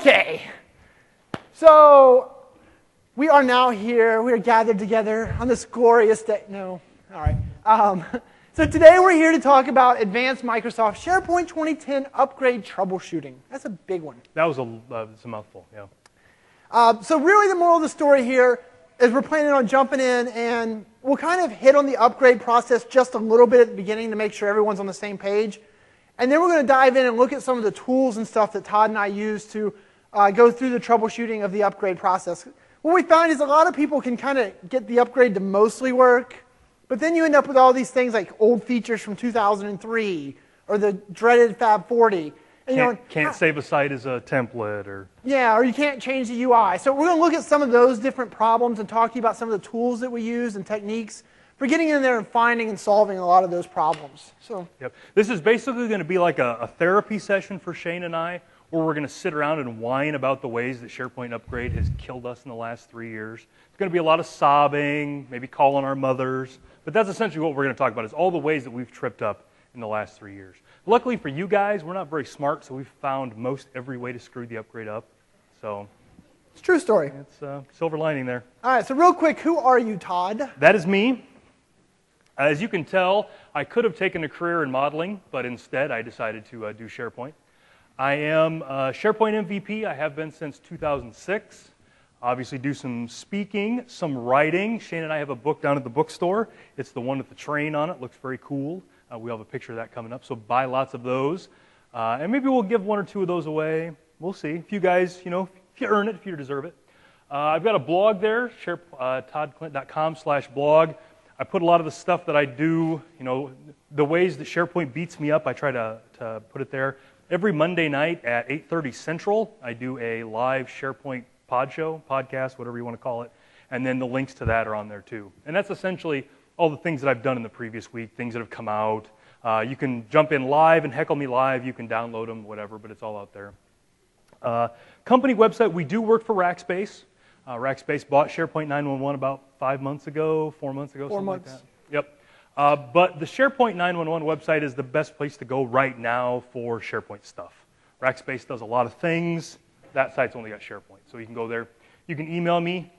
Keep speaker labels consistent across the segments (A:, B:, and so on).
A: Okay, so we are now here. We are gathered together on this glorious day. No, all right. So today we're here to talk about Advanced Microsoft SharePoint 2010 Upgrade Troubleshooting. That's a big one.
B: That was it's a mouthful, yeah.
A: So really the moral of the story here is we're planning on jumping in and we'll kind of hit on the upgrade process just a little bit at the beginning to make sure everyone's on the same page. And then we're going to dive in and look at some of the tools and stuff that Todd and I use to go through the troubleshooting of the upgrade process. What we found is a lot of people can kind of get the upgrade to mostly work, but then you end up with all these things like old features from 2003 or the dreaded Fab 40. And,
B: can't save a site as a template or...
A: Yeah, or you can't change the UI. So we're going to look at some of those different problems and talk to you about some of the tools that we use and techniques for getting in there and finding and solving a lot of those problems. So,
B: yep. This is basically going to be like a therapy session for Shane and I, where we're going to sit around and whine about the ways that SharePoint Upgrade has killed us in the last 3 years. It's going to be a lot of sobbing, maybe calling our mothers, but that's essentially what we're going to talk about, is all the ways that we've tripped up in the last 3 years. Luckily for you guys, we're not very smart, so we've found most every way to screw the upgrade up. So
A: it's a true story.
B: It's a silver lining there.
A: All right, so real quick, who are you, Todd?
B: That is me. As you can tell, I could have taken a career in modeling, but instead I decided to do SharePoint. I am a SharePoint MVP. I have been since 2006. Obviously do some speaking, some writing. Shane and I have a book down at the bookstore. It's the one with the train on it. Looks very cool. We have a picture of that coming up, so buy lots of those. And maybe we'll give 1 or 2 of those away. We'll see. If you guys, if you earn it, if you deserve it. I've got a blog there, toddklint.com/blog. I put a lot of the stuff that I do, the ways that SharePoint beats me up, I try to put it there. Every Monday night at 8:30 Central, I do a live SharePoint podcast, whatever you want to call it, and then the links to that are on there too. And that's essentially all the things that I've done in the previous week, things that have come out. You can jump in live and heckle me live. You can download them, whatever, but it's all out there. Company website, we do work for Rackspace. Rackspace bought SharePoint 911 about 5 months ago, 4 months ago, something like that. Yep. But the SharePoint 911 website is the best place to go right now for SharePoint stuff. Rackspace does a lot of things. That site's only got SharePoint, so you can go there. You can email me,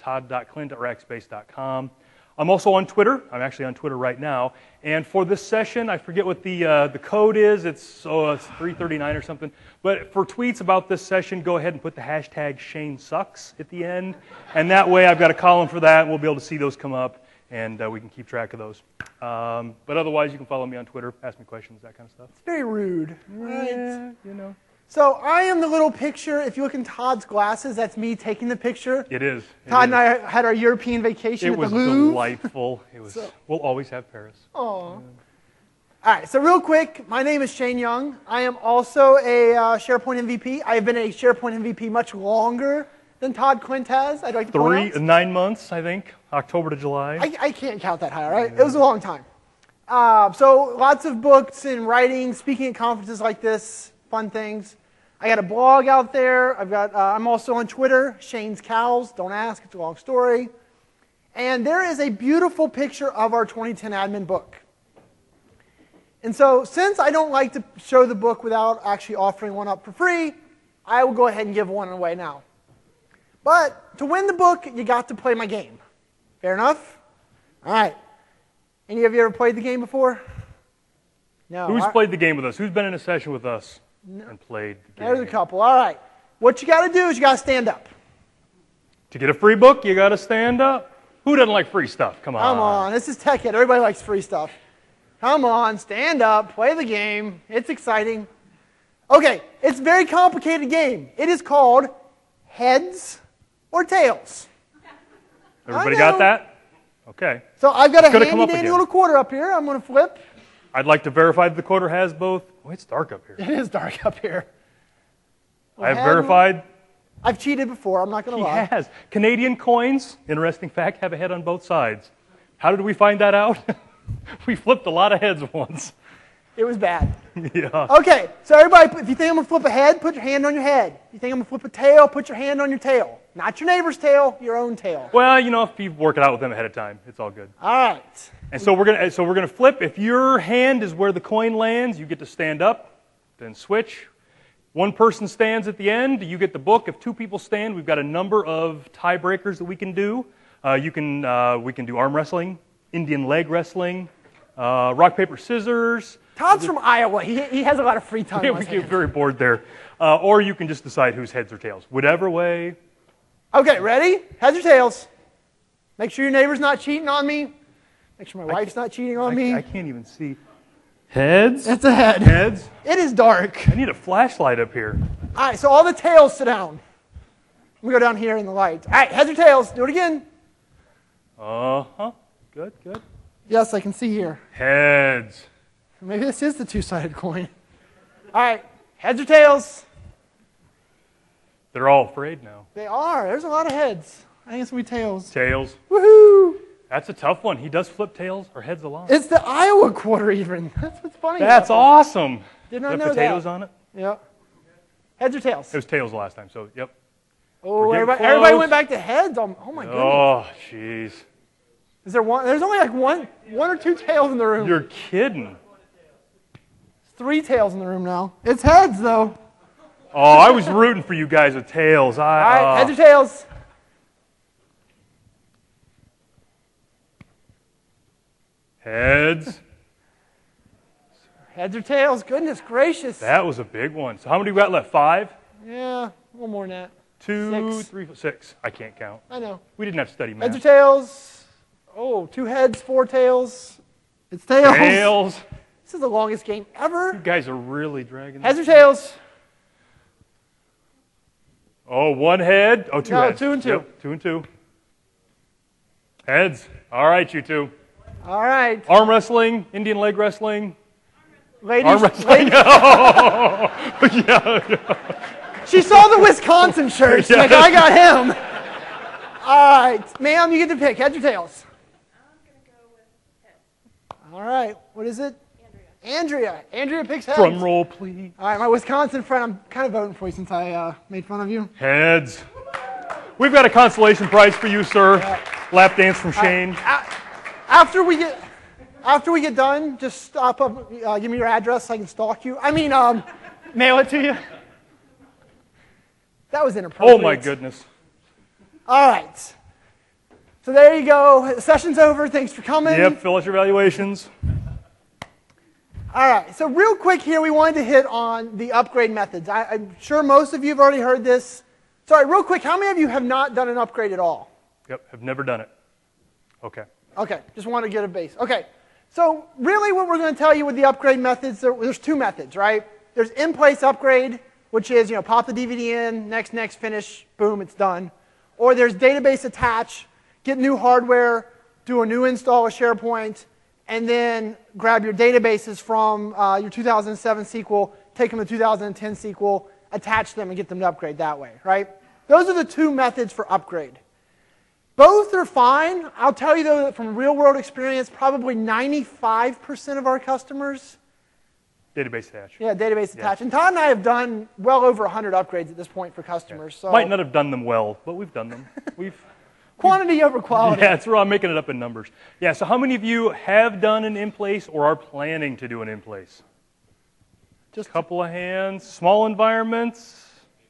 B: todd.klint@rackspace.com. I'm also on Twitter. I'm actually on Twitter right now. And for this session, I forget what the code is. It's 339 or something. But for tweets about this session, go ahead and put the hashtag ShaneSucks at the end. And that way, I've got a column for that, and we'll be able to see those come up, and we can keep track of those. But otherwise, you can follow me on Twitter, ask me questions, that kind of stuff.
A: It's very rude.
B: Yeah,
A: right? So I am the little picture. If you look in Todd's glasses, that's me taking the picture.
B: It is.
A: Todd and I had our European vacation at the Louvre.
B: It was delightful. It was. We'll always have Paris.
A: Oh. All right. So real quick, my name is Shane Young. I am also a SharePoint MVP. I have been a SharePoint MVP much longer than Todd Klint has. I'd like to point out.
B: 9 months, I think. October to July.
A: I can't count that high. All right. It was a long time. So lots of books and writing, speaking at conferences like this. Fun things. I got a blog out there. I'm also on Twitter, Shane's Cows. Don't ask, it's a long story. And there is a beautiful picture of our 2010 admin book. And so since I don't like to show the book without actually offering one up for free, I will go ahead and give one away now. But to win the book, you got to play my game. Fair enough? All right. Any of you ever played the game before? No.
B: Who's played the game with us? Who's been in a session with us? No. And played the game.
A: There's a couple. All right. What you got to do is you got to stand up.
B: To get a free book, you got to stand up. Who doesn't like free stuff? Come on.
A: Come on. This is Tech Ed. Everybody likes free stuff. Come on. Stand up. Play the game. It's exciting. Okay. It's a very complicated game. It is called Heads or Tails.
B: Everybody got that? Okay.
A: So I've got a handy-dandy little quarter up here. I'm going to flip.
B: I'd like to verify that the quarter has both. Oh, it's dark up here.
A: It is dark up here.
B: I've verified.
A: I've cheated before, I'm not going to lie.
B: He has. Canadian coins, interesting fact, have a head on both sides. How did we find that out? We flipped a lot of heads once.
A: It was bad.
B: Yeah.
A: Okay, so everybody, if you think I'm going to flip a head, put your hand on your head. If you think I'm going to flip a tail, put your hand on your tail. Not your neighbor's tail, your own tail.
B: Well, if you work it out with them ahead of time, it's all good.
A: All right.
B: And so we're gonna flip. If your hand is where the coin lands, you get to stand up, then switch. One person stands at the end, you get the book. If two people stand, we've got a number of tiebreakers that we can do. We can do arm wrestling, Indian leg wrestling, rock, paper, scissors.
A: Todd's from Iowa. He has a lot of free time.
B: Yeah, we get very bored there. Or you can just decide who's heads or tails. Whatever way.
A: Okay, ready? Heads or tails? Make sure your neighbor's not cheating on me. Make sure my wife's not cheating on me.
B: I can't even see. Heads?
A: That's a head.
B: Heads?
A: It is dark.
B: I need a flashlight up here.
A: All right, so all the tails sit down. We go down here in the light. All right, heads or tails? Do it again.
B: Uh-huh. Good, good.
A: Yes, I can see here.
B: Heads.
A: Maybe this is the two-sided coin. All right, heads or tails?
B: They're all afraid now.
A: They are. There's a lot of heads. I think it's going to be tails.
B: Tails.
A: Woohoo!
B: That's a tough one. He does flip tails or heads a lot.
A: It's the Iowa quarter even. That's what's funny.
B: That's awesome.
A: Did not
B: You have
A: know
B: potatoes
A: that.
B: on it?
A: Yep. Heads or tails?
B: It was tails the last time, so yep.
A: Oh,
B: We're getting
A: everybody
B: close.
A: went back to heads. Oh my goodness.
B: Oh, jeez.
A: Is there one? There's only like one or two tails in the room.
B: You're kidding.
A: 3 tails in the room now. It's heads though.
B: Oh, I was rooting for you guys with tails.
A: All right, heads or tails?
B: Heads.
A: Heads or tails? Goodness gracious.
B: That was a big one. So how many we got left? 5?
A: Yeah, one more than that.
B: 2,
A: 6.
B: 3, 6. I can't count.
A: I know.
B: We didn't have to study
A: Heads or
B: math.
A: tails? Oh, 2 heads, 4 tails. It's tails.
B: Tails.
A: This is the longest game ever.
B: You guys are really dragging
A: Heads or
B: this.
A: tails?
B: Oh, 1 head. Oh, 2
A: No,
B: heads.
A: 2 and 2.
B: Yep, 2 and 2. Heads. All right, you two.
A: All right.
B: Arm wrestling, Indian leg wrestling.
A: Ladies,
B: Arm wrestling.
A: ladies-
B: Yeah.
A: she saw the Wisconsin shirt. She's like, I got him. All right. Ma'am, you get to pick. Heads or tails?
C: I'm going to go with heads.
A: All right. What is it? Andrea. Andrea picks heads.
B: Drum roll, please.
A: All right, my Wisconsin friend, I'm kind of voting for you since I made fun of you.
B: Heads. We've got a consolation prize for you, sir. Lap dance from Shane.
A: After we get done, just stop up, give me your address so I can stalk you. I mean, mail it to you. That was inappropriate.
B: Oh, my goodness.
A: All right. So there you go. The session's over. Thanks for coming.
B: Yep, fill out your evaluations.
A: All right. So real quick here, we wanted to hit on the upgrade methods. I'm sure most of you have already heard this. Sorry, real quick, how many of you have not done an upgrade at all?
B: Yep, have never done it. Okay.
A: Okay, just want to get a base. Okay, so really what we're going to tell you with the upgrade methods, there's 2 methods, right? There's in-place upgrade, which is, pop the DVD in, next, finish, boom, it's done. Or there's database attach, get new hardware, do a new install of SharePoint, and then grab your databases from your 2007 SQL, take them to 2010 SQL, attach them, and get them to upgrade that way, right? Those are the 2 methods for upgrade. Both are fine. I'll tell you, though, that from real-world experience, probably 95% of our customers,
B: Database attach.
A: yeah, database attach. And Todd and I have done well over 100 upgrades at this point for customers. So
B: Might not have done them well, but we've done them.
A: quantity over quality.
B: Yeah, that's where I'm making it up in numbers. Yeah, so how many of you have done an in-place or are planning to do an in-place?
A: Just
B: A couple of hands. Small environments.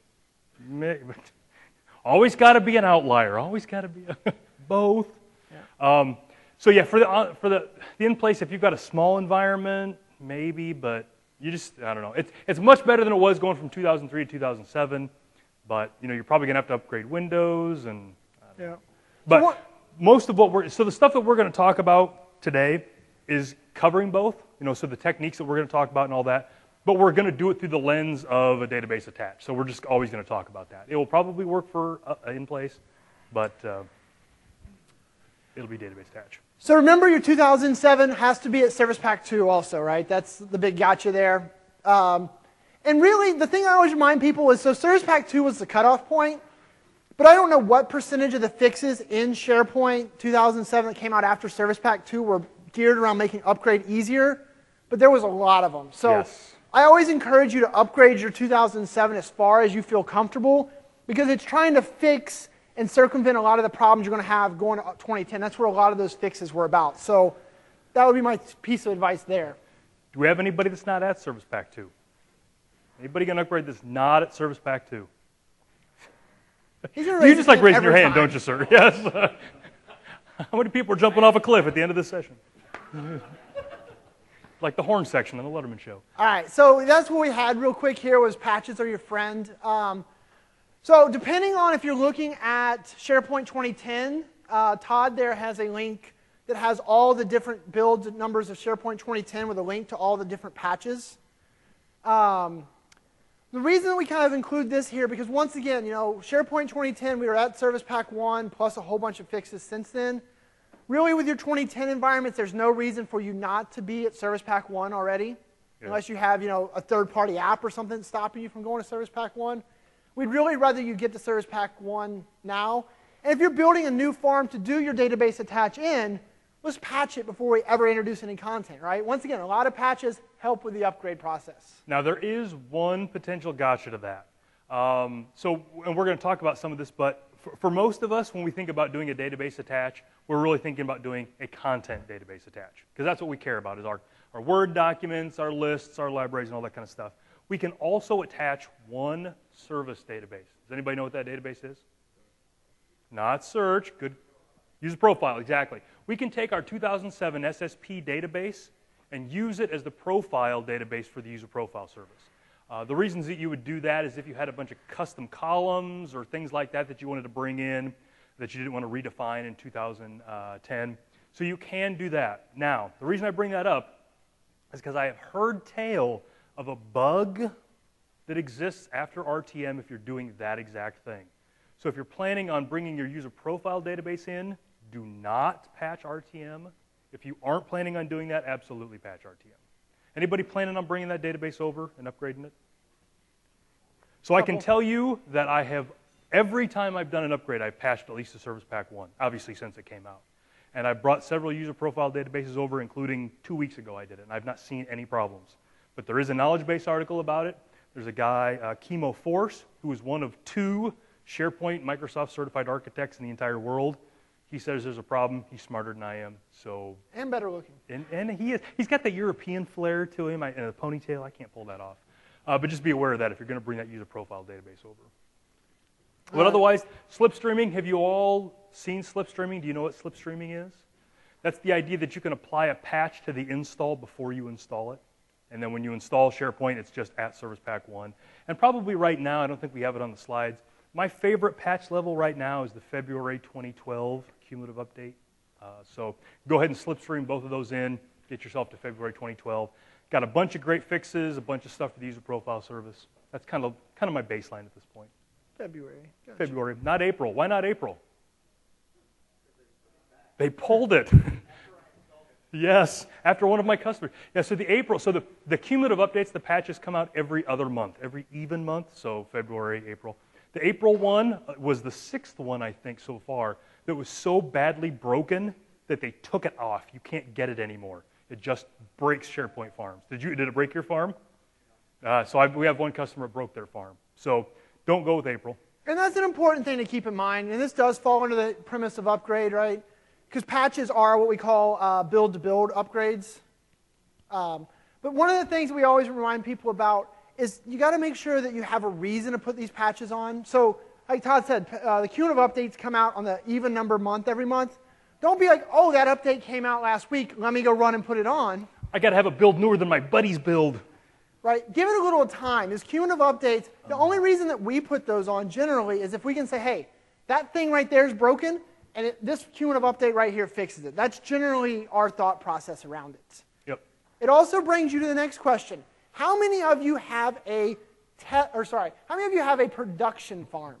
B: Always got to be an outlier. Always got to be both. Yeah. So yeah, for the in-place, if you've got a small environment, maybe, but you just, I don't know. It's much better than it was going from 2003 to 2007, but you're probably going to have to upgrade Windows and.
A: yeah.
B: But most of so the stuff that we're going to talk about today is covering both, so the techniques that we're going to talk about and all that, but we're going to do it through the lens of a database attached. So we're just always going to talk about that. It will probably work for in place, but it'll be database attached.
A: So remember, your 2007 has to be at Service Pack 2 also, right? That's the big gotcha there. And really, the thing I always remind people is, so Service Pack 2 was the cutoff point, but I don't know what percentage of the fixes in SharePoint 2007 that came out after Service Pack 2 were geared around making upgrade easier, but there was a lot of them. So
B: Yes.
A: I always encourage you to upgrade your 2007 as far as you feel comfortable, because it's trying to fix and circumvent a lot of the problems you're going to have going to 2010. That's where a lot of those fixes were about. So that would be my piece of advice there.
B: Do we have anybody that's not at Service Pack 2? Anybody going to upgrade this not at Service Pack 2?
A: He's gonna
B: You
A: raise
B: just
A: his
B: like
A: hand
B: raising your
A: every
B: hand,
A: time.
B: don't you, sir? Yes. How many people are jumping off a cliff at the end of this session? Like the horn section on the Letterman show.
A: All right, so that's what we had real quick here was patches are your friend. So depending on if you're looking at SharePoint 2010, Todd there has a link that has all the different builds and numbers of SharePoint 2010 with a link to all the different patches. The reason that we kind of include this here, because once again, you know, SharePoint 2010, we were at Service Pack 1 plus a whole bunch of fixes since then. Really, with your 2010 environments, there's no reason for you not to be at Service Pack 1 already, unless you have, you know, a third-party app or something stopping you from going to Service Pack 1. We'd really rather you get to Service Pack 1 now. And if you're building a new farm to do your database attach in, let's patch it before we ever introduce any content, right? Once again, a lot of patches help with the upgrade process.
B: Now, there is one potential gotcha to that. And we're going to talk about some of this, but for most of us, when we think about doing a database attach, we're really thinking about doing a content database attach, because that's what we care about, is our Word documents, our lists, our libraries, and all that kind of stuff. We can also attach one service database. Does anybody know what that database is? Not search. Good. User profile, exactly. We can take our 2007 SSP database and use it as the profile database for the user profile service. The reasons that you would do that is if you had a bunch of custom columns or things like that that you wanted to bring in that you didn't want to redefine in 2010. So you can do that. Now, the reason I bring that up is because I have heard tale of a bug that exists after RTM if you're doing that exact thing. So if you're planning on bringing your user profile database in, do not patch RTM. If you aren't planning on doing that, absolutely patch RTM. Anybody planning on bringing that database over and upgrading it? So I can tell you that I have, every time I've done an upgrade, I've patched at least to Service Pack 1, obviously since it came out. And I brought several user profile databases over, including 2 weeks ago I did it, and I've not seen any problems. But there is a knowledge base article about it. There's a guy, Chemo Force, who is one of 2 SharePoint Microsoft certified architects in the entire world. He says there's a problem. He's smarter than I am. So
A: And better looking.
B: and he is. He's got the European flair to him and a ponytail. I can't pull that off. But just be aware of that if you're going to bring that user profile database over. But otherwise, slipstreaming. Have you all seen slipstreaming? Do you know what slipstreaming is? That's the idea that you can apply a patch to the install before you install it. And then when you install SharePoint, it's just at Service Pack 1. And probably right now, I don't think we have it on the slides, my favorite patch level right now is the February 2012 cumulative update. So go ahead and slipstream both of those in, get yourself to February 2012. Got a bunch of great fixes, a bunch of stuff for the user profile service. That's kind of my baseline at this point.
A: February. Gotcha.
B: February, not April. Why not April? They pulled it. Yes, after one of my customers. Yeah, so the cumulative updates, the patches come out every other month, every even month, so February, April. The April one was the 6th one, I think, so far, that was so badly broken that they took it off. You can't get it anymore. It just breaks SharePoint farms. Did it break your farm? We have one customer that broke their farm. So don't go with April.
A: And that's an important thing to keep in mind. And this does fall under the premise of upgrade, right? Because patches are what we call build-to-build upgrades. But one of the things we always remind people about is you got to make sure that you have a reason to put these patches on. So like Todd said, the cumulative updates come out on the even number month every month. Don't be like, oh, that update came out last week. Let me go run and put it on.
B: I got to have a build newer than my buddy's build.
A: Right? Give it a little time. These cumulative updates, the only reason that we put those on generally is if we can say, hey, that thing right there is broken, and this cumulative update right here fixes it. That's generally our thought process around it.
B: Yep.
A: It also brings you to the next question. How many of you have a production farm?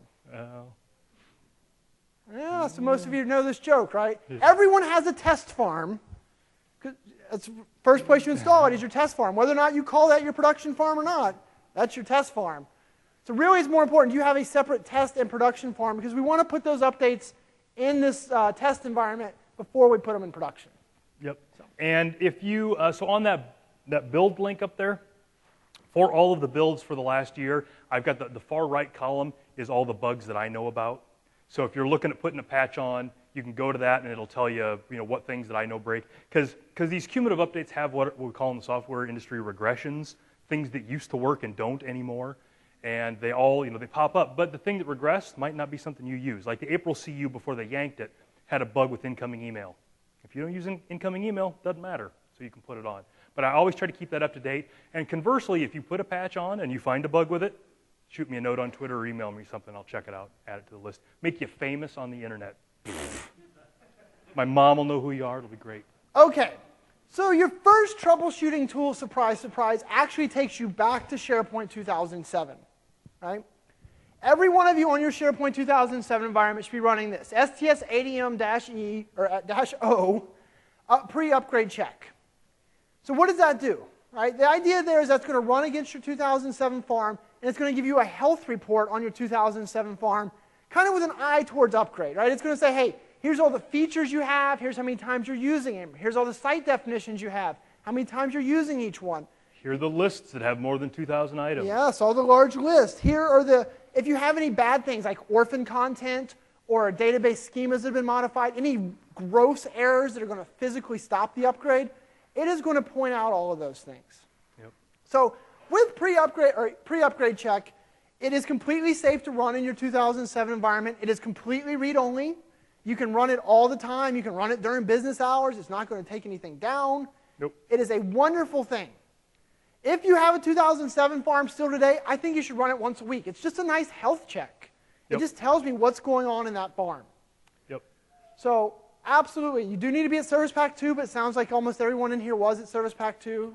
A: Yeah, so most of you know this joke, right? Everyone has a test farm. That's the first place you install it is your test farm. Whether or not you call that your production farm or not, that's your test farm. So really it's more important, do you have a separate test and production farm? Because we want to put those updates in this test environment before we put them in production.
B: Yep. And if you, so on that build link up there, for all of the builds for the last year, I've got the far right column is all the bugs that I know about. So if you're looking at putting a patch on, you can go to that and it'll tell you, what things that I know break. Because these cumulative updates have what we call in the software industry regressions, things that used to work and don't anymore. And they all, they pop up. But the thing that regressed might not be something you use. Like the April CU, before they yanked it, had a bug with incoming email. If you don't use incoming email, it doesn't matter. So you can put it on. But I always try to keep that up to date. And conversely, if you put a patch on and you find a bug with it, shoot me a note on Twitter or email me something. I'll check it out, add it to the list. Make you famous on the internet. My mom will know who you are. It'll be great.
A: Okay. So your first troubleshooting tool, surprise, surprise, actually takes you back to SharePoint 2007. Right? Every one of you on your SharePoint 2007 environment should be running this, STS-ADM-E or -O pre-upgrade check. So what does that do? Right? The idea there is that's going to run against your 2007 farm, and it's going to give you a health report on your 2007 farm, kind of with an eye towards upgrade. Right? It's going to say, hey, here's all the features you have, here's how many times you're using them, here's all the site definitions you have, how many times you're using each one.
B: Here are the lists that have more than 2,000 items.
A: Yes, all the large lists. Here are if you have any bad things like orphan content or database schemas that have been modified, any gross errors that are going to physically stop the upgrade, it is going to point out all of those things.
B: Yep.
A: So with pre-upgrade check, it is completely safe to run in your 2007 environment. It is completely read-only. You can run it all the time. You can run it during business hours. It's not going to take anything down.
B: Nope.
A: It is a wonderful thing. If you have a 2007 farm still today, I think you should run it once a week. It's just a nice health check.
B: Yep.
A: It just tells me what's going on in that farm.
B: Yep.
A: So absolutely, you do need to be at Service Pack 2, but it sounds like almost everyone in here was at Service Pack 2.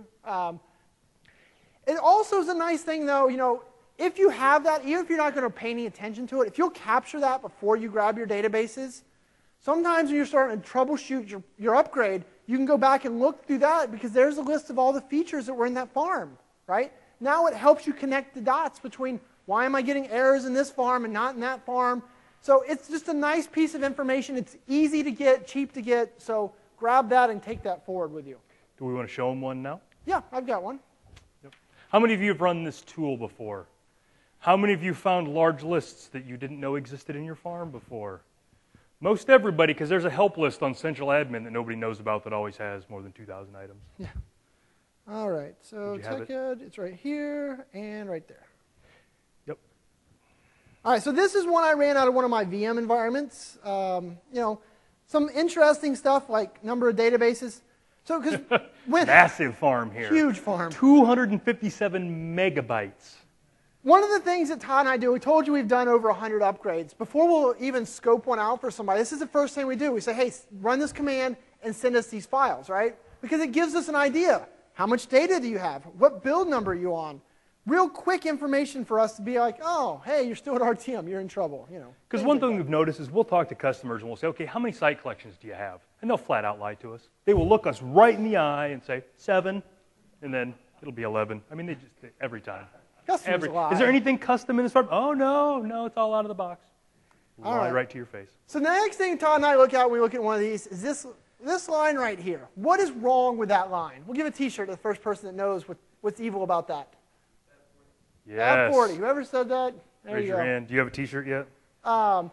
A: It also is a nice thing, though, if you have that, even if you're not going to pay any attention to it, if you'll capture that before you grab your databases, sometimes when you're starting to troubleshoot your upgrade, you can go back and look through that because there's a list of all the features that were in that farm, right? Now it helps you connect the dots between why am I getting errors in this farm and not in that farm. So it's just a nice piece of information. It's easy to get, cheap to get, so grab that and take that forward with you.
B: Do we want to show them one now?
A: Yeah, I've got one.
B: Yep. How many of you have run this tool before? How many of you found large lists that you didn't know existed in your farm before? Most everybody, because there's a help list on Central Admin that nobody knows about that always has more than 2,000 items.
A: Yeah. All right, so TechEd, it's right here and right there.
B: Yep.
A: All right, so this is one I ran out of one of my VM environments. Some interesting stuff like number of databases. So, because
B: massive farm here.
A: Huge farm.
B: 257 megabytes.
A: One of the things that Todd and I do, we told you we've done over 100 upgrades. Before we'll even scope one out for somebody, this is the first thing we do. We say, hey, run this command and send us these files, right? Because it gives us an idea. How much data do you have? What build number are you on? Real quick information for us to be like, oh, hey, you're still at RTM. You're in trouble.
B: Because one thing we've noticed is we'll talk to customers and we'll say, okay, how many site collections do you have? And they'll flat out lie to us. They will look us right in the eye and say, 7, and then it'll be 11. I mean, every time. Is there anything custom in this farm? Oh, no, it's all out of the box. Lie right to your face.
A: So the next thing Todd and I look at when we look at one of these is this line right here. What is wrong with that line? We'll give a T-shirt to the first person that knows what's evil about that.
B: Yes.
A: Fab 40. Whoever said that, there
B: Raise
A: you go.
B: your hand. Do you have a T-shirt yet? Well,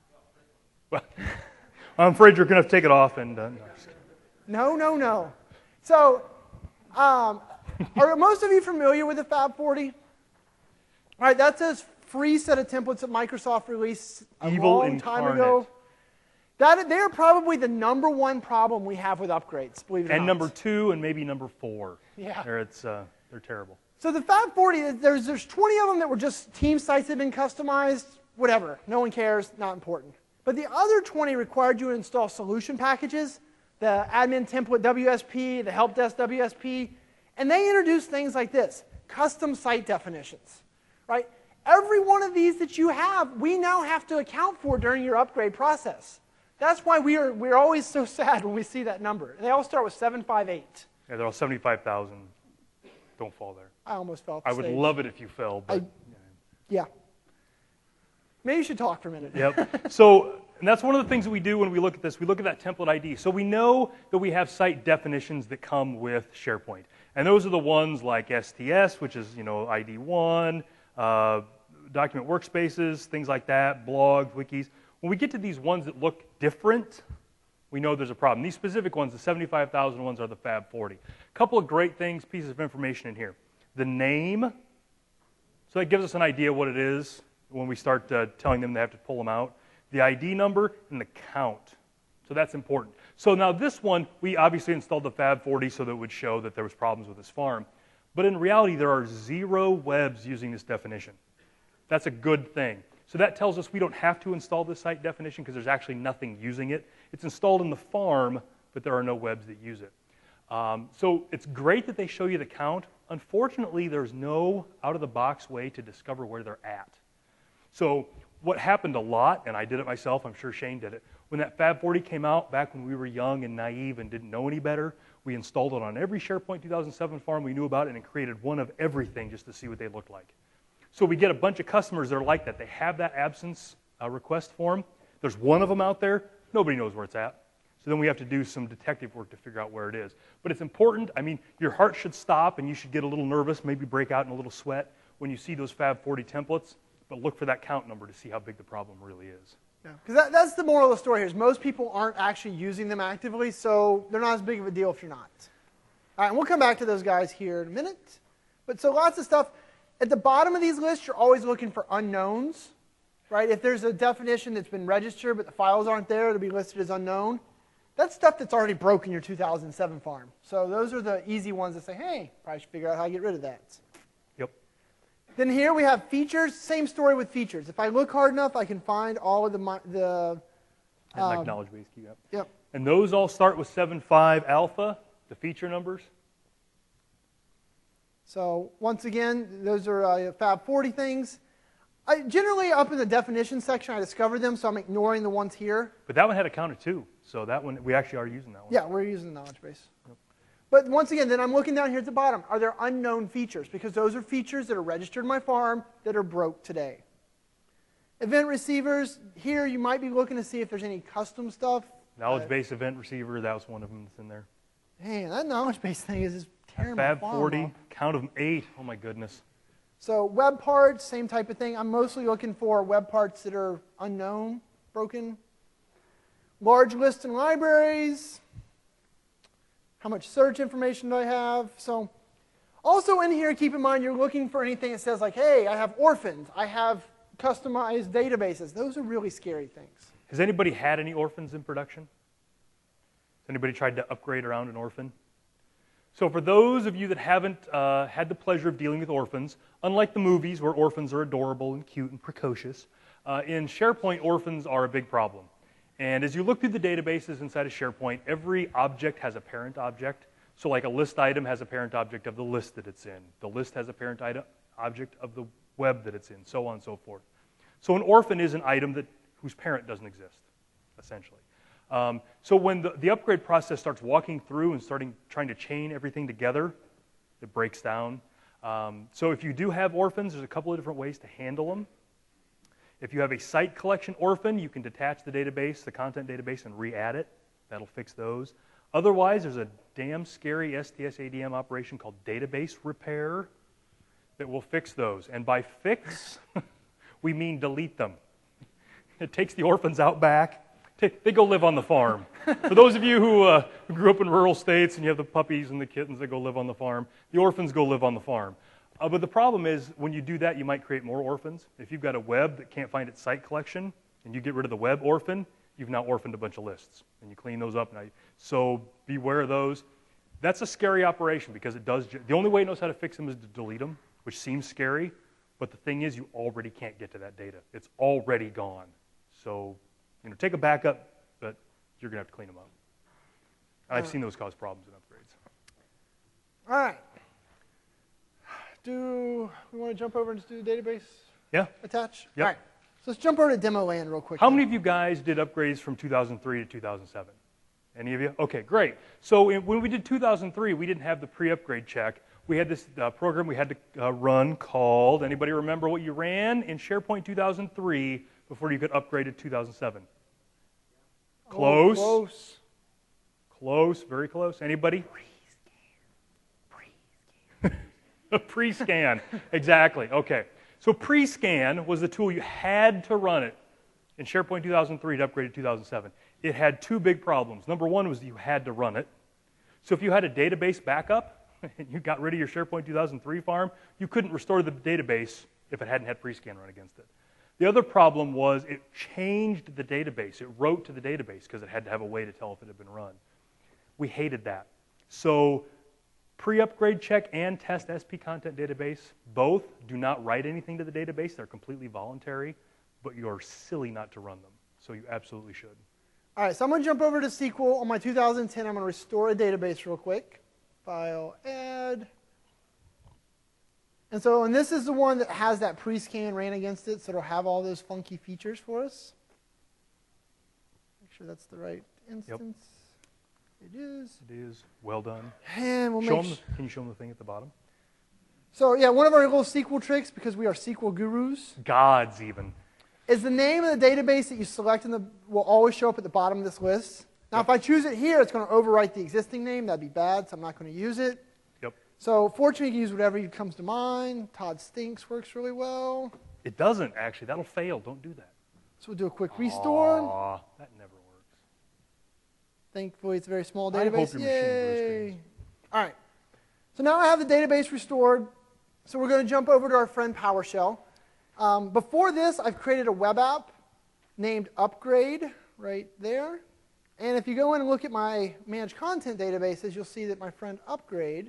B: I'm afraid you're going to have to take it off. And
A: No. So, are most of you familiar with the Fab 40? All right, that's a free set of templates that Microsoft released a long time ago. They are probably the #1 problem we have with upgrades, believe it or not.
B: And number 2 and maybe number 4.
A: Yeah.
B: They're terrible.
A: So the Fab 40, there's 20 of them that were just team sites that had been customized, whatever. No one cares, not important. But the other 20 required you to install solution packages, the admin template WSP, the help desk WSP, and they introduced things like this, custom site definitions. Right? Every one of these that you have, we now have to account for during your upgrade process. That's why we're always so sad when we see that number. They all start with 758.
B: Yeah, they're all 75,000. Don't fall there.
A: I almost fell off
B: I
A: the
B: would
A: stage.
B: love it if you fell. But,
A: yeah. Maybe you should talk for a minute.
B: Yep. So, and that's one of the things that we do when we look at this. We look at that template ID. So we know that we have site definitions that come with SharePoint. And those are the ones like STS, which is, ID1, document workspaces, things like that, blogs, wikis. When we get to these ones that look different, we know there's a problem. These specific ones, the 75,000 ones, are the Fab 40. A couple of great things, pieces of information in here. the name. So that gives us an idea what it is when we start telling them they have to pull them out. The ID number and the count. So that's important. So now this one, we obviously installed the FAB40 so that it would show that there was problems with this farm. But in reality, there are 0 webs using this definition. That's a good thing. So that tells us we don't have to install this site definition because there's actually nothing using it. It's installed in the farm, but there are no webs that use it. So it's great that they show you the count. Unfortunately, there's no out-of-the-box way to discover where they're at. So what happened a lot, and I did it myself, I'm sure Shane did it, when that FAB40 came out back when we were young and naive and didn't know any better, we installed it on every SharePoint 2007 farm we knew about and created one of everything just to see what they looked like. So we get a bunch of customers that are like that. They have that absence request form. There's one of them out there. Nobody knows where it's at. So then we have to do some detective work to figure out where it is. But it's important. I mean, your heart should stop and you should get a little nervous, maybe break out in a little sweat when you see those FAB40 templates. But look for that count number to see how big the problem really is.
A: Yeah, because that's the moral of the story here is most people aren't actually using them actively, so they're not as big of a deal if you're not. All right, and we'll come back to those guys here in a minute. But so lots of stuff. At the bottom of these lists, you're always looking for unknowns, right? If there's a definition that's been registered but the files aren't there, it'll be listed as unknown. That's stuff that's already broken your 2007 farm. So those are the easy ones that say, hey, probably should figure out how to get rid of that.
B: Yep.
A: Then here we have features. Same story with features. If I look hard enough, I can find all of the
B: knowledge base key. Yep.
A: Yep.
B: And those all start with 7.5 alpha, the feature numbers.
A: So once again, those are FAB40 things. Generally, up in the definition section, I discovered them, so I'm ignoring the ones here.
B: But that one had a counter too, so that one, we actually are using that one.
A: Yeah, we're using the knowledge base. Yep. But once again, then I'm looking down here at the bottom. Are there unknown features? Because those are features that are registered in my farm that are broke today. Event receivers, here you might be looking to see if there's any custom stuff.
B: Knowledge base event receiver, that was one of them that's in there.
A: Man, that knowledge base thing is just tearing my farm
B: FAB40,
A: off.
B: count of them 8. Oh my goodness.
A: So web parts, same type of thing. I'm mostly looking for web parts that are unknown, broken. Large lists and libraries. How much search information do I have? So also in here, keep in mind you're looking for anything that says like, hey, I have orphans. I have customized databases. Those are really scary things.
B: Has anybody had any orphans in production? Has anybody tried to upgrade around an orphan? So for those of you that haven't had the pleasure of dealing with orphans, unlike the movies where orphans are adorable and cute and precocious, in SharePoint, orphans are a big problem. And as you look through the databases inside of SharePoint, every object has a parent object. So like a list item has a parent object of the list that it's in. The list has a parent object of the web that it's in, so on and so forth. So an orphan is an item whose parent doesn't exist, essentially. So when the upgrade process starts walking through and trying to chain everything together, it breaks down. So if you do have orphans, there's a couple of different ways to handle them. If you have a site collection orphan, you can detach the database, the content database, and re-add it. That'll fix those. Otherwise, there's a damn scary STS-ADM operation called database repair that will fix those. And by fix, we mean delete them. It takes the orphans out back. They go live on the farm. For those of you who grew up in rural states and you have the puppies and the kittens that go live on the farm, the orphans go live on the farm. But the problem is when you do that, you might create more orphans. If you've got a web that can't find its site collection and you get rid of the web orphan, you've now orphaned a bunch of lists. And you clean those up. So beware of those. That's a scary operation because the only way it knows how to fix them is to delete them, which seems scary. But the thing is, you already can't get to that data. It's already gone. So take a backup, but you're going to have to clean them up. I've seen those cause problems in upgrades.
A: All right. Do we want to jump over and just do the database?
B: Yeah.
A: Attach?
B: Yep.
A: All right. So let's jump over to demo land real quick.
B: How many of you guys did upgrades from 2003 to 2007? Any of you? Okay, great. So when we did 2003, we didn't have the pre-upgrade check. We had this program we had to run called, anybody remember what you ran in SharePoint 2003 before you could upgrade to 2007? Close.
A: Oh, close.
B: Close, very close. Anybody? A pre-scan, exactly. Okay. So pre-scan was the tool you had to run it in SharePoint 2003 to upgrade to 2007. It had two big problems. Number one was you had to run it. So if you had a database backup, and you got rid of your SharePoint 2003 farm, you couldn't restore the database if it hadn't had Prescan run against it. The other problem was it changed the database. It wrote to the database because it had to have a way to tell if it had been run. We hated that. So pre-upgrade check and test SP content database, both do not write anything to the database. They're completely voluntary, but you're silly not to run them. So you absolutely should.
A: All right, so I'm going to jump over to SQL on my 2010. I'm going to restore a database real quick. File, add. And this is the one that has that pre-scan ran against it, so it'll have all those funky features for us. Make sure that's the right instance. Yep. It is.
B: It is. Well done.
A: And we'll
B: can you show them the thing at the bottom?
A: So yeah, one of our little SQL tricks, because we are SQL gurus.
B: Gods even.
A: Is the name of the database that you select will always show up at the bottom of this list. Now, if I choose it here, it's going to overwrite the existing name. That'd be bad, so I'm not going to use it.
B: Yep.
A: So fortunately, you can use whatever comes to mind. Todd Stinks works really well.
B: It doesn't, actually. That'll fail. Don't do that.
A: So we'll do a quick restore.
B: Aw, that never works.
A: Thankfully, it's a very small
B: I
A: database.
B: hope your machine blue
A: Yay.
B: screens.
A: All right. So now I have the database restored. So we're going to jump over to our friend PowerShell. Before this, I've created a web app named Upgrade right there. And if you go in and look at my managed content databases, you'll see that my friend Upgrade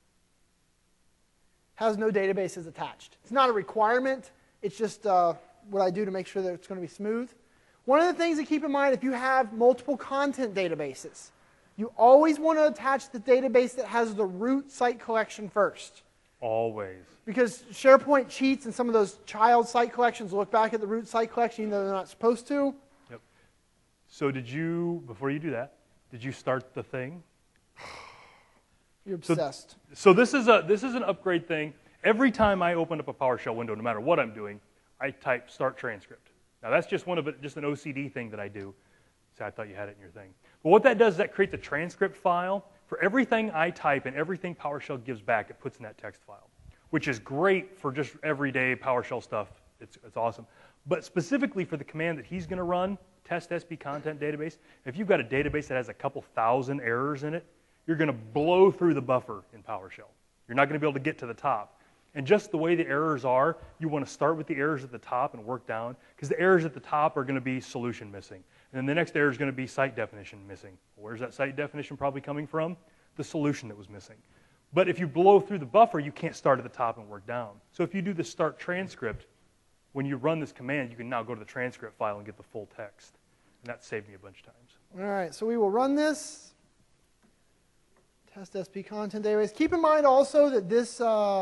A: has no databases attached. It's not a requirement. It's just what I do to make sure that it's going to be smooth. One of the things to keep in mind, if you have multiple content databases, you always want to attach the database that has the root site collection first.
B: Always.
A: Because SharePoint cheats and some of those child site collections look back at the root site collection even though they're not supposed to.
B: Yep. So before you do that, did you start the thing?
A: You're obsessed.
B: So this is an upgrade thing. Every time I open up a PowerShell window, no matter what I'm doing, I type start transcript. Now that's just just an OCD thing that I do. So I thought you had it in your thing. But what that does is that creates a transcript file. For everything I type and everything PowerShell gives back, it puts in that text file, which is great for just everyday PowerShell stuff. It's awesome. But specifically for the command that he's going to run, test SP content database, if you've got a database that has a couple thousand errors in it, you're going to blow through the buffer in PowerShell. You're not going to be able to get to the top. And just the way the errors are, you want to start with the errors at the top and work down, because the errors at the top are going to be solution missing. And then the next error is going to be site definition missing. Where's that site definition probably coming from? The solution that was missing. But if you blow through the buffer, you can't start at the top and work down. So if you do the start transcript, when you run this command, you can now go to the transcript file and get the full text. And that saved me a bunch of times.
A: All right, so we will run this. Test SP content database. Keep in mind also that this...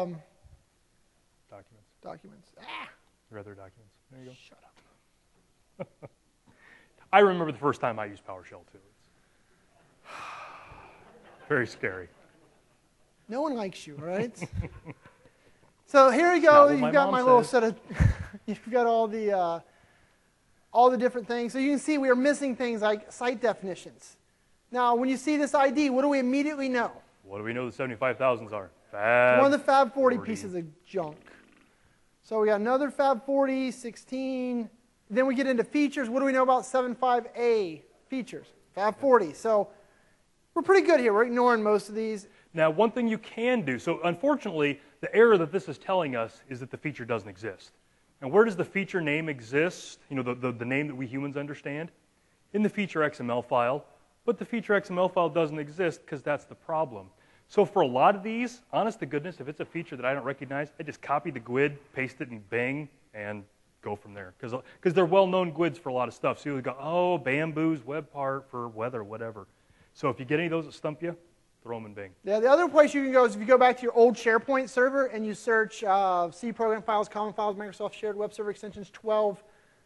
A: Documents.
B: Your other documents. There you go.
A: Shut up.
B: I remember the first time I used PowerShell, too. It's very scary.
A: No one likes you, right? So here we go. You've got my little set of... you've got all the different things. So you can see we are missing things like site definitions. Now, when you see this ID, what do we immediately know?
B: What do we know the 75,000s are?
A: One of the Fab 40 pieces of junk. So we got another Fab 40, 16. Then we get into features. What do we know about 75A features? Fab 40. So we're pretty good here. We're ignoring most of these.
B: Now, one thing you can do, so unfortunately, the error that this is telling us is that the feature doesn't exist. And where does the feature name exist? You know, the name that we humans understand? In the feature XML file. But the feature XML file doesn't exist because that's the problem. So for a lot of these, honest to goodness, if it's a feature that I don't recognize, I just copy the GUID, paste it in Bing, and go from there. Because they're well-known GUIDs for a lot of stuff. So you go, oh, Bamboo's web part for weather, whatever. So if you get any of those that stump you, throw them in Bing.
A: Yeah, the other place you can go is if you go back to your old SharePoint server and you search C program files, common files, Microsoft Shared Web Server Extensions 12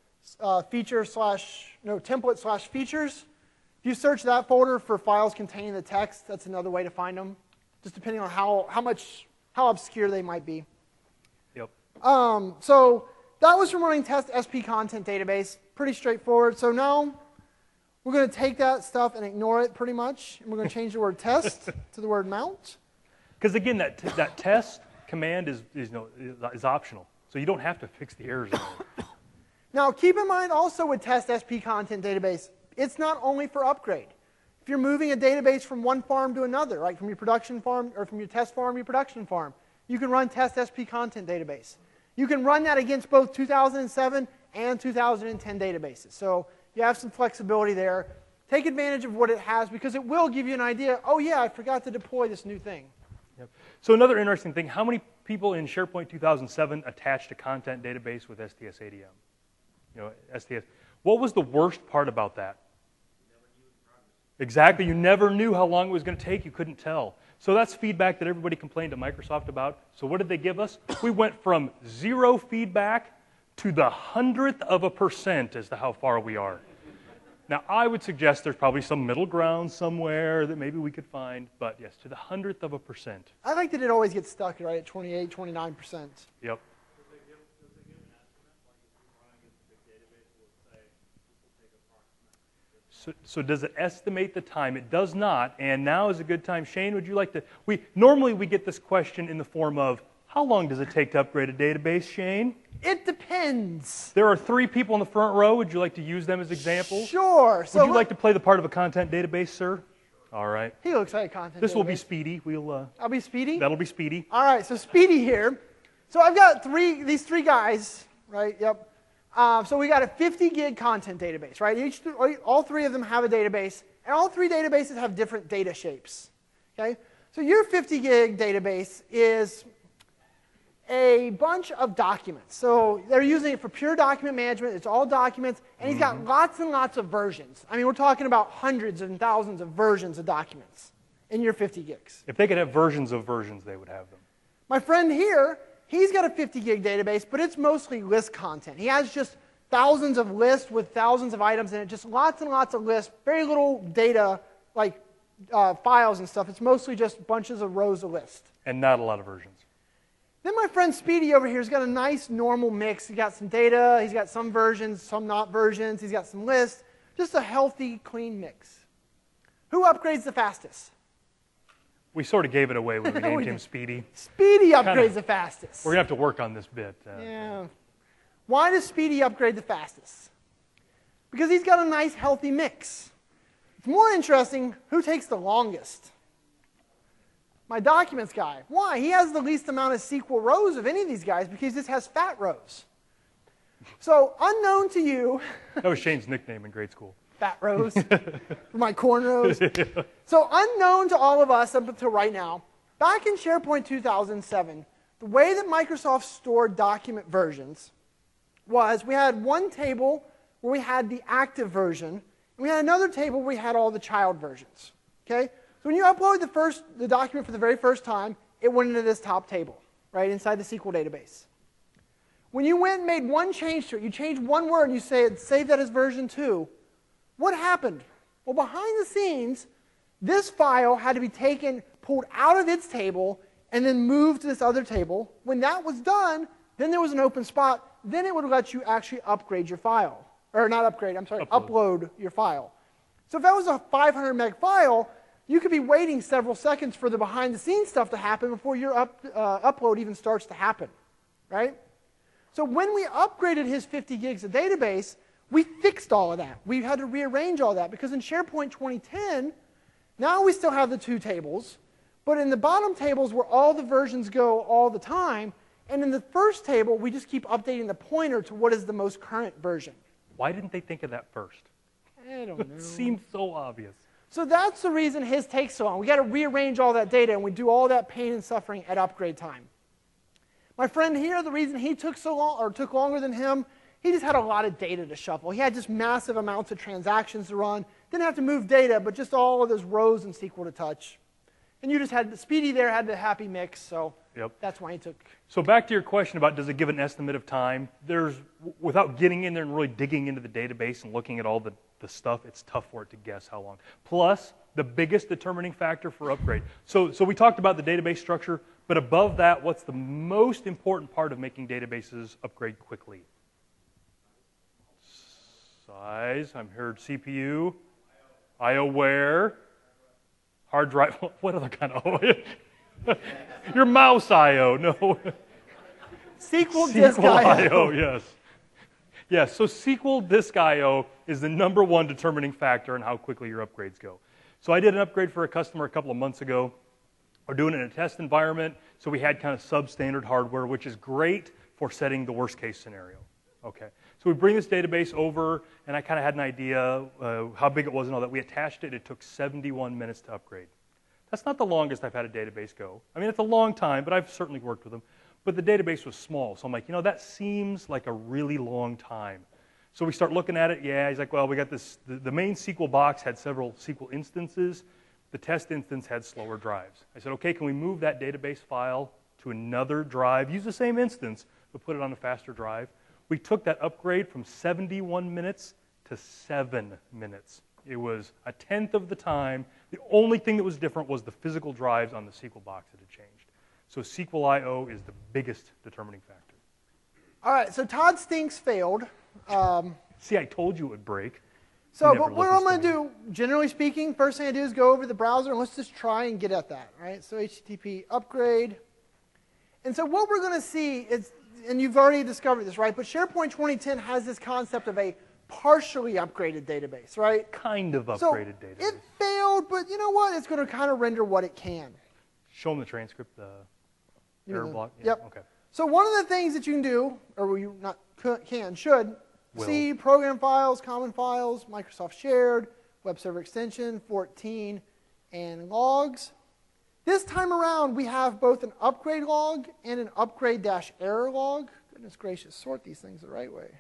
A: template/features. If you search that folder for files containing the text, that's another way to find them, just depending on how obscure they might be.
B: Yep.
A: So that was from running test SP content database. Pretty straightforward. So now we're going to take that stuff and ignore it pretty much, and we're going to change the word test to the word mount.
B: Because again, that test command is optional, so you don't have to fix the errors in there.
A: Now keep in mind also with test SP content database, it's not only for upgrade. If you're moving a database from one farm to another, like from your production farm or from your test farm to your production farm, you can run test SP content database. You can run that against both 2007 and 2010 databases. So you have some flexibility there. Take advantage of what it has because it will give you an idea, oh yeah, I forgot to deploy this new thing.
B: Yep. So another interesting thing, how many people in SharePoint 2007 attached a content database with STS-ADM? You know, STS. What was the worst part about that? Exactly. You never knew how long it was going to take. You couldn't tell. So that's feedback that everybody complained to Microsoft about. So what did they give us? We went from 0 feedback to the 100% as to how far we are. Now, I would suggest there's probably some middle ground somewhere that maybe we could find. But yes, to the 100%.
A: I like that it always gets stuck right at 28, 29%.
B: Yep. So does it estimate the time? It does not, and now is a good time. Shane, would you like to? Normally we get this question in the form of, how long does it take to upgrade a database, Shane?
A: It depends.
B: There are 3 people in the front row. Would you like to use them as examples?
A: Sure.
B: Would you like to play the part of a content database, sir? All right.
A: He looks like a content
B: This
A: database.
B: will be speedy.
A: I'll be Speedy?
B: That'll be speedy.
A: All right, so Speedy here. So I've got these three guys, right? Yep. So we got a 50 gig content database, right? All 3 of them have a database, and all 3 databases have different data shapes. Okay? So your 50 gig database is a bunch of documents. So they're using it for pure document management. It's all documents, and he's got lots and lots of versions. I mean, we're talking about hundreds and thousands of versions of documents in your 50 gigs.
B: If they could have versions of versions, they would have them.
A: My friend here, he's got a 50 gig database, but it's mostly list content. He has just thousands of lists with thousands of items in it, just lots and lots of lists, very little data, like files and stuff. It's mostly just bunches of rows of lists.
B: And not a lot of versions.
A: Then my friend Speedy over here has got a nice normal mix. He's got some data, he's got some versions, some not versions, he's got some lists. Just a healthy, clean mix. Who upgrades the fastest?
B: We sort of gave it away when we named him Speedy.
A: Speedy upgrades the fastest.
B: We're going to have to work on this bit.
A: Yeah. Why does Speedy upgrade the fastest? Because he's got a nice, healthy mix. It's more interesting, who takes the longest? My documents guy. Why? He has the least amount of SQL rows of any of these guys because this has fat rows. So, unknown to you.
B: That was Shane's nickname in grade school.
A: Fat rows. For my cornrows. So, unknown to all of us up until right now, back in SharePoint 2007, the way that Microsoft stored document versions was we had one table where we had the active version, and we had another table where we had all the child versions. Okay? So when you upload the document for the very first time, it went into this top table, right, inside the SQL database. When you went and made one change to it, you changed one word and you said, save that as version 2, what happened? Well, behind the scenes, this file had to be taken, pulled out of its table, and then moved to this other table. When that was done, then there was an open spot. Then it would let you actually upgrade your file. Or not upgrade, I'm sorry, upload your file. So if that was a 500 meg file, you could be waiting several seconds for the behind-the-scenes stuff to happen before your upload even starts to happen, right? So when we upgraded his 50 gigs of database, we fixed all of that. We had to rearrange all that because in SharePoint 2010, now we still have the 2 tables, but in the bottom tables where all the versions go all the time, and in the first table, we just keep updating the pointer to what is the most current version.
B: Why didn't they think of that first?
A: I don't know.
B: It seems so obvious.
A: So that's the reason his takes so long. We got to rearrange all that data, and we do all that pain and suffering at upgrade time. My friend here, the reason he took so long, or took longer than him, he just had a lot of data to shuffle. He had just massive amounts of transactions to run. Didn't have to move data, but just all of those rows in SQL to touch. And you just had Speedy there had the happy mix, so that's why he took.
B: So back to your question about does it give an estimate of time? Without getting in there and really digging into the database and looking at all the stuff, it's tough for it to guess how long. Plus, the biggest determining factor for upgrade. So we talked about the database structure, but above that, what's the most important part of making databases upgrade quickly? Size. I'm heard CPU. I/O where. Hard drive. What other kind of your mouse I/O? No.
A: SQL disk I/O.
B: Yes. Yes. So SQL disk I/O is the #1 determining factor in how quickly your upgrades go. So I did an upgrade for a customer a couple of months ago. We're doing it in a test environment, so we had kind of substandard hardware, which is great for setting the worst case scenario. Okay, so we bring this database over, and I kind of had an idea how big it was and all that. We attached it. It took 71 minutes to upgrade. That's not the longest I've had a database go. I mean, it's a long time, but I've certainly worked with them. But the database was small, so I'm like, that seems like a really long time. So we start looking at it. Yeah, he's like, well, we got this. The main SQL box had several SQL instances. The test instance had slower drives. I said, okay, can we move that database file to another drive, use the same instance, but put it on a faster drive? We took that upgrade from 71 minutes to 7 minutes. It was a tenth of the time. The only thing that was different was the physical drives on the SQL box that had changed. So SQL I/O is the biggest determining factor.
A: All right, so Todd Stinks failed.
B: See, I told you it would break.
A: So, but what I'm going to do, generally speaking, first thing I do is go over to the browser, and let's just try and get at that, right? So HTTP upgrade. And so what we're going to see is, and you've already discovered this, right? But SharePoint 2010 has this concept of a partially upgraded database, right?
B: Kind of upgraded
A: so
B: database.
A: It failed, but you know what? It's going to kind of render what it can.
B: Show them the transcript, the error block? Yeah,
A: yep.
B: Okay.
A: So one of the things that you can do, or you not should, see program files, common files, Microsoft Shared, Web Server Extension, 14, and logs. This time around, we have both an upgrade log and an upgrade-error log. Goodness gracious, sort these things the right way.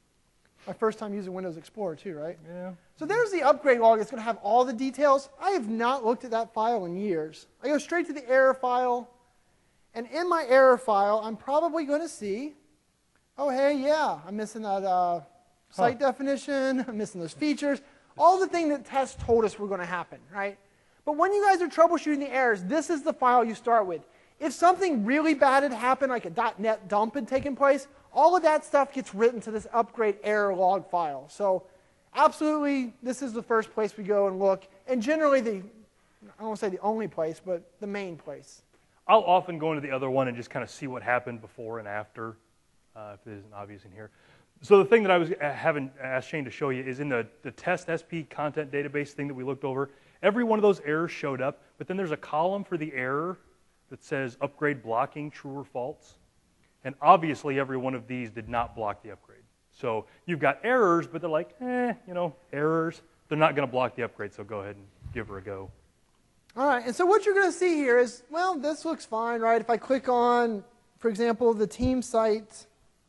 A: My first time using Windows Explorer too, right?
B: Yeah.
A: So there's the upgrade log. It's going to have all the details. I have not looked at that file in years. I go straight to the error file. And in my error file, I'm probably going to see, oh, hey, yeah, I'm missing that site definition. I'm missing those features. All the things that tests told us were going to happen, right? But when you guys are troubleshooting the errors, this is the file you start with. If something really bad had happened, like a .NET dump had taken place, all of that stuff gets written to this upgrade error log file. So absolutely, this is the first place we go and look. And generally, I don't want to say the only place, but the main place.
B: I'll often go into the other one and just kind of see what happened before and after, if it isn't obvious in here. So the thing that I was having asked Shane to show you is in the test SP content database thing that we looked over, every one of those errors showed up, but then there's a column for the error that says upgrade blocking true or false. And obviously every one of these did not block the upgrade. So you've got errors, but they're like, errors. They're not going to block the upgrade, so go ahead and give her a go.
A: All right, and so what you're going to see here is, well, this looks fine, right? If I click on, for example, the team site,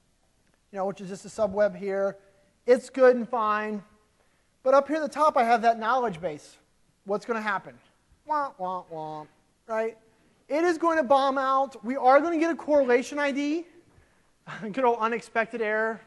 A: which is just a subweb here, it's good and fine. But up here at the top, I have that knowledge base. What's going to happen? Womp, womp, womp, right? It is going to bomb out. We are going to get a correlation ID, good old unexpected error.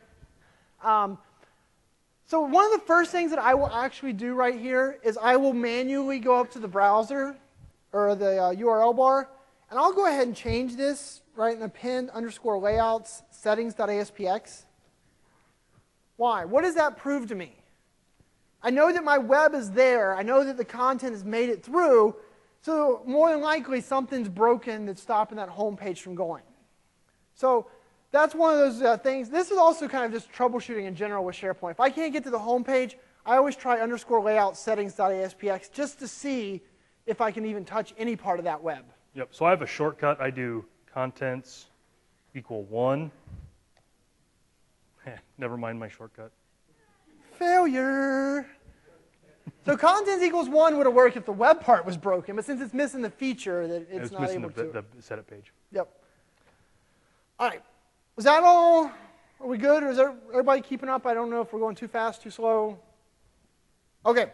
A: So one of the first things that I will actually do right here is I will manually go up to the browser or the URL bar, and I'll go ahead and change this right in the append_layouts settings.aspx. Why? What does that prove to me? I know that my web is there. I know that the content has made it through. So more than likely, something's broken that's stopping that home page from going. So that's one of those things. This is also kind of just troubleshooting in general with SharePoint. If I can't get to the home page, I always try _layout settings.aspx just to see if I can even touch any part of that web.
B: Yep, so I have a shortcut. I do contents equal 1. Never mind my shortcut.
A: Failure. So contents equals 1 would have worked if the web part was broken, but since it's missing the feature, that it's not able to.
B: The setup page.
A: Yep. All right. Was that all? Are we good? Or is everybody keeping up? I don't know if we're going too fast, too slow. Okay.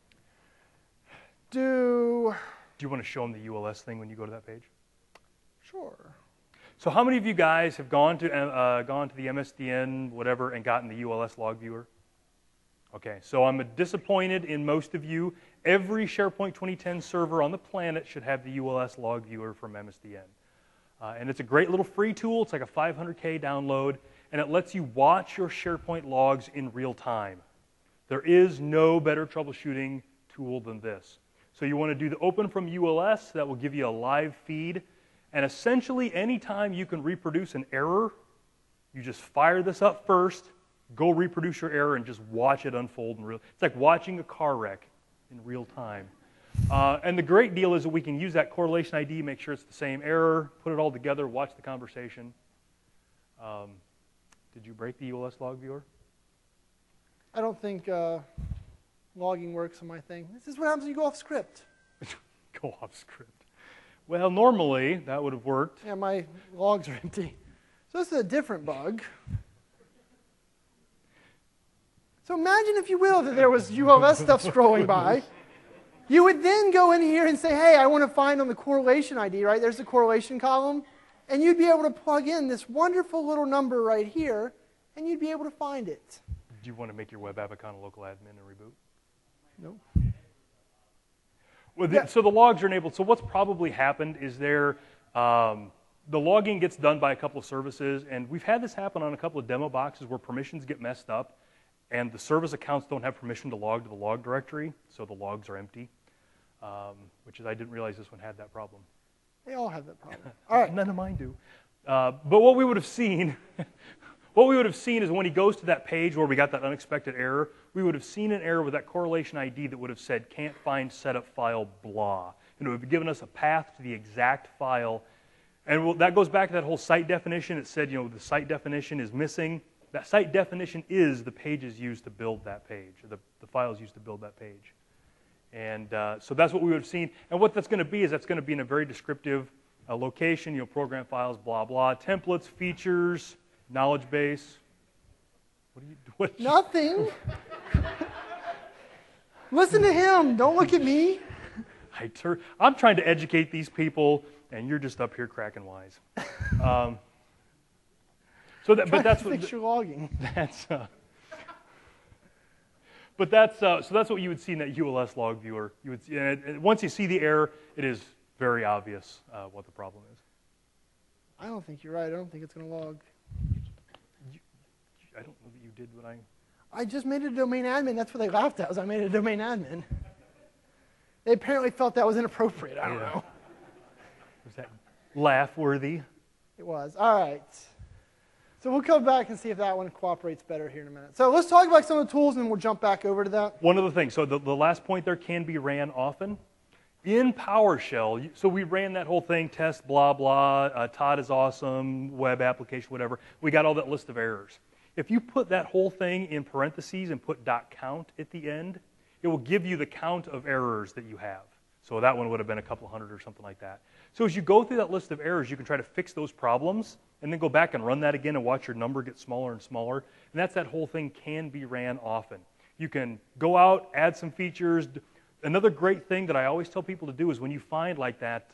A: Do
B: you want to show them the ULS thing when you go to that page?
A: Sure.
B: So how many of you guys have gone to the MSDN, whatever, and gotten the ULS log viewer? Okay, so I'm disappointed in most of you. Every SharePoint 2010 server on the planet should have the ULS log viewer from MSDN. And it's a great little free tool. It's like a 500K download, and it lets you watch your SharePoint logs in real time. There is no better troubleshooting tool than this. So you want to do the open from ULS. That will give you a live feed. And essentially, anytime you can reproduce an error, you just fire this up first, go reproduce your error, and just watch it unfold in real. It's like watching a car wreck in real time. And the great deal is that we can use that correlation ID, make sure it's the same error, put it all together, watch the conversation. Did you break the ULS log viewer?
A: I don't think logging works on my thing. This is what happens when you go off script.
B: Go off script. Well, normally that would have worked.
A: Yeah, my logs are empty. So this is a different bug. So imagine, if you will, that there was ULS stuff scrolling by. You would then go in here and say, hey, I want to find on the correlation ID, right? There's the correlation column. And you'd be able to plug in this wonderful little number right here, and you'd be able to find it.
B: Do you want to make your web app account a local admin and reboot?
A: No.
B: Well, so the logs are enabled. So what's probably happened is the logging gets done by a couple of services, and we've had this happen on a couple of demo boxes where permissions get messed up, and the service accounts don't have permission to log to the log directory, so the logs are empty, which is, I didn't realize this one had that problem.
A: They all have that problem. All right.
B: None of mine do. But what we would have seen, is when he goes to that page where we got that unexpected error, we would have seen an error with that correlation ID that would have said, can't find setup file blah. And it would have given us a path to the exact file. And that goes back to that whole site definition. It said, the site definition is missing. That site definition is the pages used to build that page, or the files used to build that page. And so that's what we would have seen. And what that's going to be is that's going to be in a very descriptive location, program files, blah, blah, templates, features, knowledge base. What
A: Nothing. Listen to him. Don't look at me.
B: I'm trying to educate these people, and you're just up here cracking wise. So that's what
A: fix your logging.
B: But that's what you would see in that ULS log viewer. You would see, and once you see the error, it is very obvious what the problem is.
A: I don't think you're right. I don't think it's going to log.
B: I don't know that you did what
A: I just made a domain admin. That's what they laughed at, was I made a domain admin. They apparently felt that was inappropriate. I don't know.
B: Was that laugh-worthy?
A: It was. All right. So we'll come back and see if that one cooperates better here in a minute. So let's talk about some of the tools, and then we'll jump back over to that.
B: One of the things, so the last point there, can be ran often. In PowerShell, so we ran that whole thing, test, blah, blah, Todd is awesome, web application, whatever. We got all that list of errors. If you put that whole thing in parentheses and put .count at the end, it will give you the count of errors that you have. So that one would have been a couple hundred or something like that. So as you go through that list of errors, you can try to fix those problems and then go back and run that again and watch your number get smaller and smaller. And that's that whole thing can be ran often. You can go out, add some features. Another great thing that I always tell people to do is when you find like that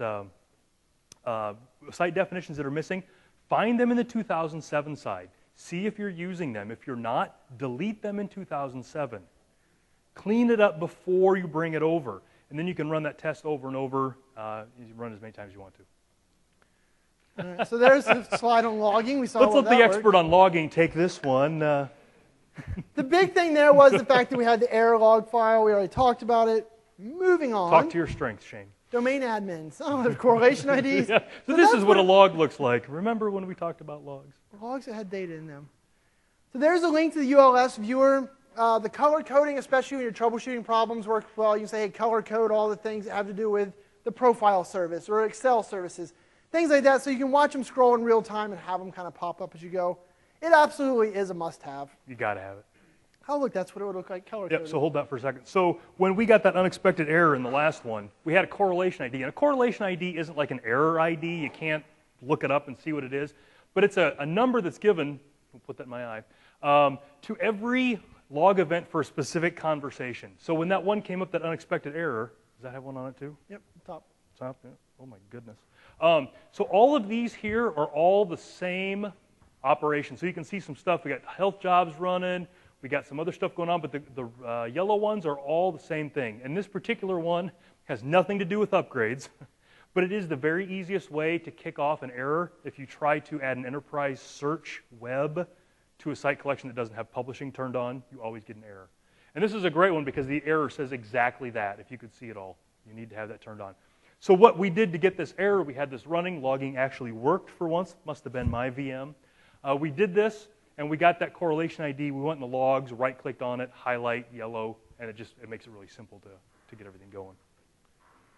B: site definitions that are missing, find them in the 2007 side. See if you're using them. If you're not, delete them in 2007. Clean it up before you bring it over. And then you can run that test over and over. You run as many times as you want to.
A: All right, so there's the slide on logging. We saw
B: Let's let the expert on logging take this one.
A: The big thing there was the fact that we had the error log file. We already talked about it. Moving on.
B: Talk to your strengths, Shane.
A: Domain admins. Oh, there's correlation IDs.
B: Yeah. So this is what a log looks like. Remember when we talked about logs?
A: Logs that had data in them. So there's a link to the ULS viewer. The color coding, especially when you're troubleshooting problems, works well. You can say, hey, color code all the things that have to do with the profile service or Excel services, things like that, so you can watch them scroll in real time and have them kind of pop up as you go. It absolutely is a must-have.
B: You got to have it.
A: Oh, look, that's what it would look like, color coded.
B: Yep, so hold that for a second. So when we got that unexpected error in the last one, we had a correlation ID. And a correlation ID isn't like an error ID. You can't look it up and see what it is. But it's a number that's given, we'll put that in my eye, to every log event for a specific conversation. So when that one came up, that unexpected error, does that have one on it too?
A: Yep, top.
B: Top, yeah. Oh my goodness. So all of these here are all the same operation. So you can see some stuff. We got health jobs running. We got some other stuff going on, but the yellow ones are all the same thing. And this particular one has nothing to do with upgrades, but it is the very easiest way to kick off an error if you try to add an enterprise search web to a site collection that doesn't have publishing turned on. You always get an error. And this is a great one because the error says exactly that. If you could see it all, you need to have that turned on. So what we did to get this error, we had this running. Logging actually worked for once. Must have been my VM. We did this. And we got that correlation ID. We went in the logs, right-clicked on it, highlight, yellow, and it makes it really simple to get everything going.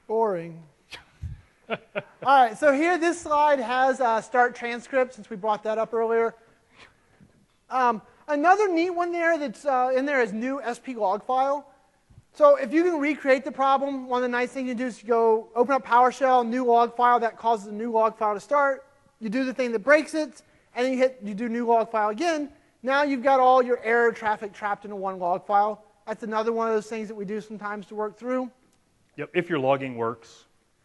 A: Boring. All right, so here this slide has start transcript, since we brought that up earlier. Another neat one there that's in there is new SP log file. So if you can recreate the problem, one of the nice things you do is you go open up PowerShell, new log file, that causes a new log file to start. You do the thing that breaks it, and then you do new log file again. Now you've got all your error traffic trapped into one log file. That's another one of those things that we do sometimes to work through.
B: Yep, if your logging works.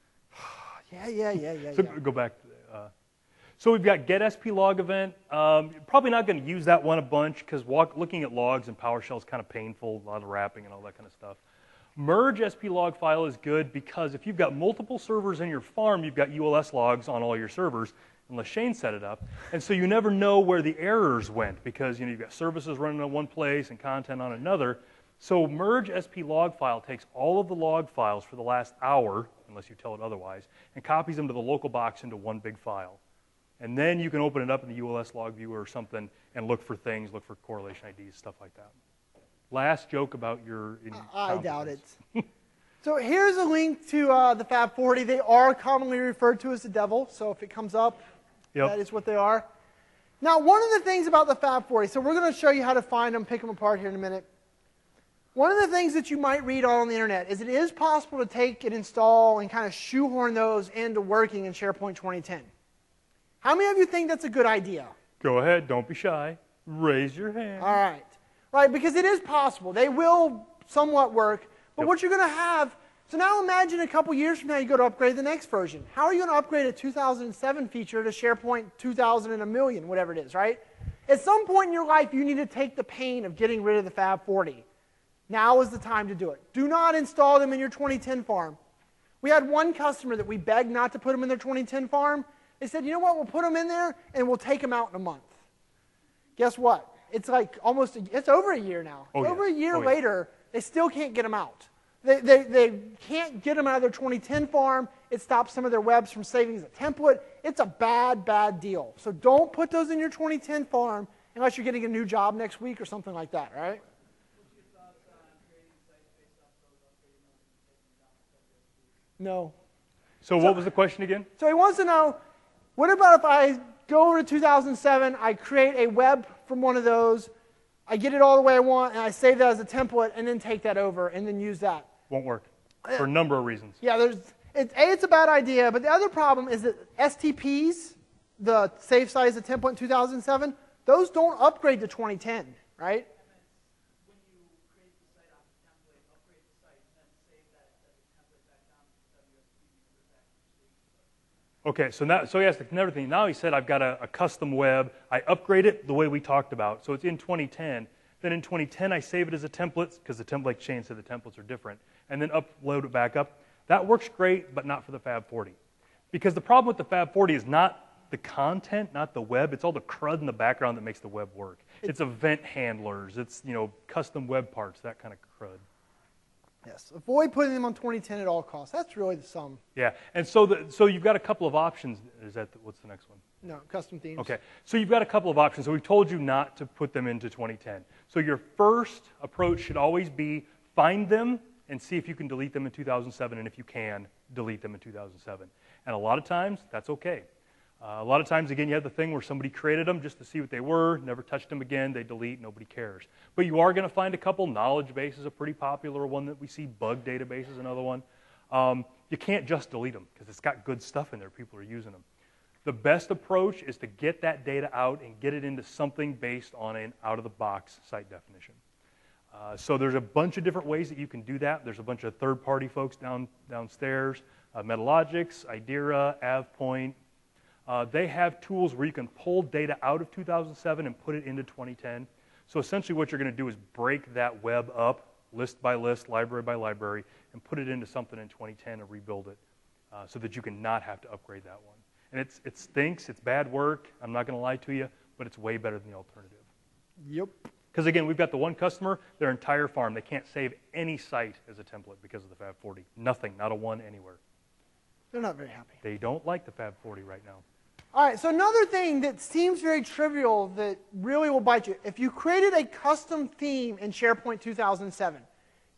A: Yeah.
B: So go back. So we've got get SP log event. Probably not going to use that one a bunch because looking at logs in PowerShell is kind of painful, a lot of wrapping and all that kind of stuff. Merge SP log file is good because if you've got multiple servers in your farm, you've got ULS logs on all your servers, unless Shane set it up. And so you never know where the errors went because you've got services running on one place and content on another. So merge SP log file takes all of the log files for the last hour, unless you tell it otherwise, and copies them to the local box into one big file. And then you can open it up in the ULS log viewer or something and look for things, look for correlation IDs, stuff like that. Last joke about your...
A: I doubt it. So here's a link to the Fab40. They are commonly referred to as the devil, so if it comes up, that is what they are. Now, one of the things about the Fab40, so we're going to show you how to find them, pick them apart here in a minute. One of the things that you might read on the internet is it is possible to take and install and kind of shoehorn those into working in SharePoint 2010. How many of you think that's a good idea?
B: Go ahead, don't be shy. Raise your hand.
A: All right. Right, because it is possible. They will somewhat work, but what you're going to have, so now imagine a couple years from now you go to upgrade the next version. How are you going to upgrade a 2007 feature to SharePoint 2000 and a million, whatever it is, right? At some point in your life, you need to take the pain of getting rid of the Fab40. Now is the time to do it. Do not install them in your 2010 farm. We had one customer that we begged not to put them in their 2010 farm. They said, you know what, we'll put them in there and we'll take them out in a month. Guess what? It's like it's over a year now. Over a year later, they still can't get them out. They can't get them out of their 2010 farm. It stops some of their webs from saving as a template. It's a bad, bad deal. So don't put those in your 2010 farm unless you're getting a new job next week or something like that, right? No.
B: So what was the question again?
A: So he wants to know, what about if I go over to 2007, I create a web from one of those, I get it all the way I want, and I save that as a template, and then take that over, and then use that?
B: Won't work, for a number of reasons.
A: Yeah, it's a bad idea, but the other problem is that STPs, the save site as a template in 2007, those don't upgrade to 2010, right?
B: Okay, so he asked another thing. Now he said, I've got a custom web. I upgrade it the way we talked about. So it's in 2010. Then in 2010, I save it as a template, because the template chain said the templates are different, and then upload it back up. That works great, but not for the Fab40. Because the problem with the Fab40 is not the content, not the web. It's all the crud in the background that makes the web work. It's event handlers. It's custom web parts, that kind of crud.
A: Yes, avoid putting them on 2010 at all costs. That's really the sum.
B: Yeah, and so you've got a couple of options. What's the next one?
A: No, custom themes.
B: Okay, so you've got a couple of options. So we've told you not to put them into 2010. So your first approach should always be find them and see if you can delete them in 2007, and if you can, delete them in 2007. And a lot of times, that's okay. A lot of times, again, you have the thing where somebody created them just to see what they were, never touched them again, they delete, nobody cares. But you are going to find a couple. Knowledge base is a pretty popular one that we see. Bug database is another one. You can't just delete them because it's got good stuff in there. People are using them. The best approach is to get that data out and get it into something based on an out-of-the-box site definition. So there's a bunch of different ways that you can do that. There's a bunch of third-party folks downstairs, Metalogix, Idera, AvePoint. They have tools where you can pull data out of 2007 and put it into 2010. So essentially what you're going to do is break that web up, list by list, library by library, and put it into something in 2010 and rebuild it so that you can not have to upgrade that one. And it stinks, it's bad work, I'm not going to lie to you, but it's way better than the alternative.
A: Yep.
B: Because again, we've got the one customer, their entire farm, they can't save any site as a template because of the Fab40. Nothing, not a one anywhere.
A: They're not very happy.
B: They don't like the Fab40 right now.
A: All right, so another thing that seems very trivial that really will bite you, if you created a custom theme in SharePoint 2007,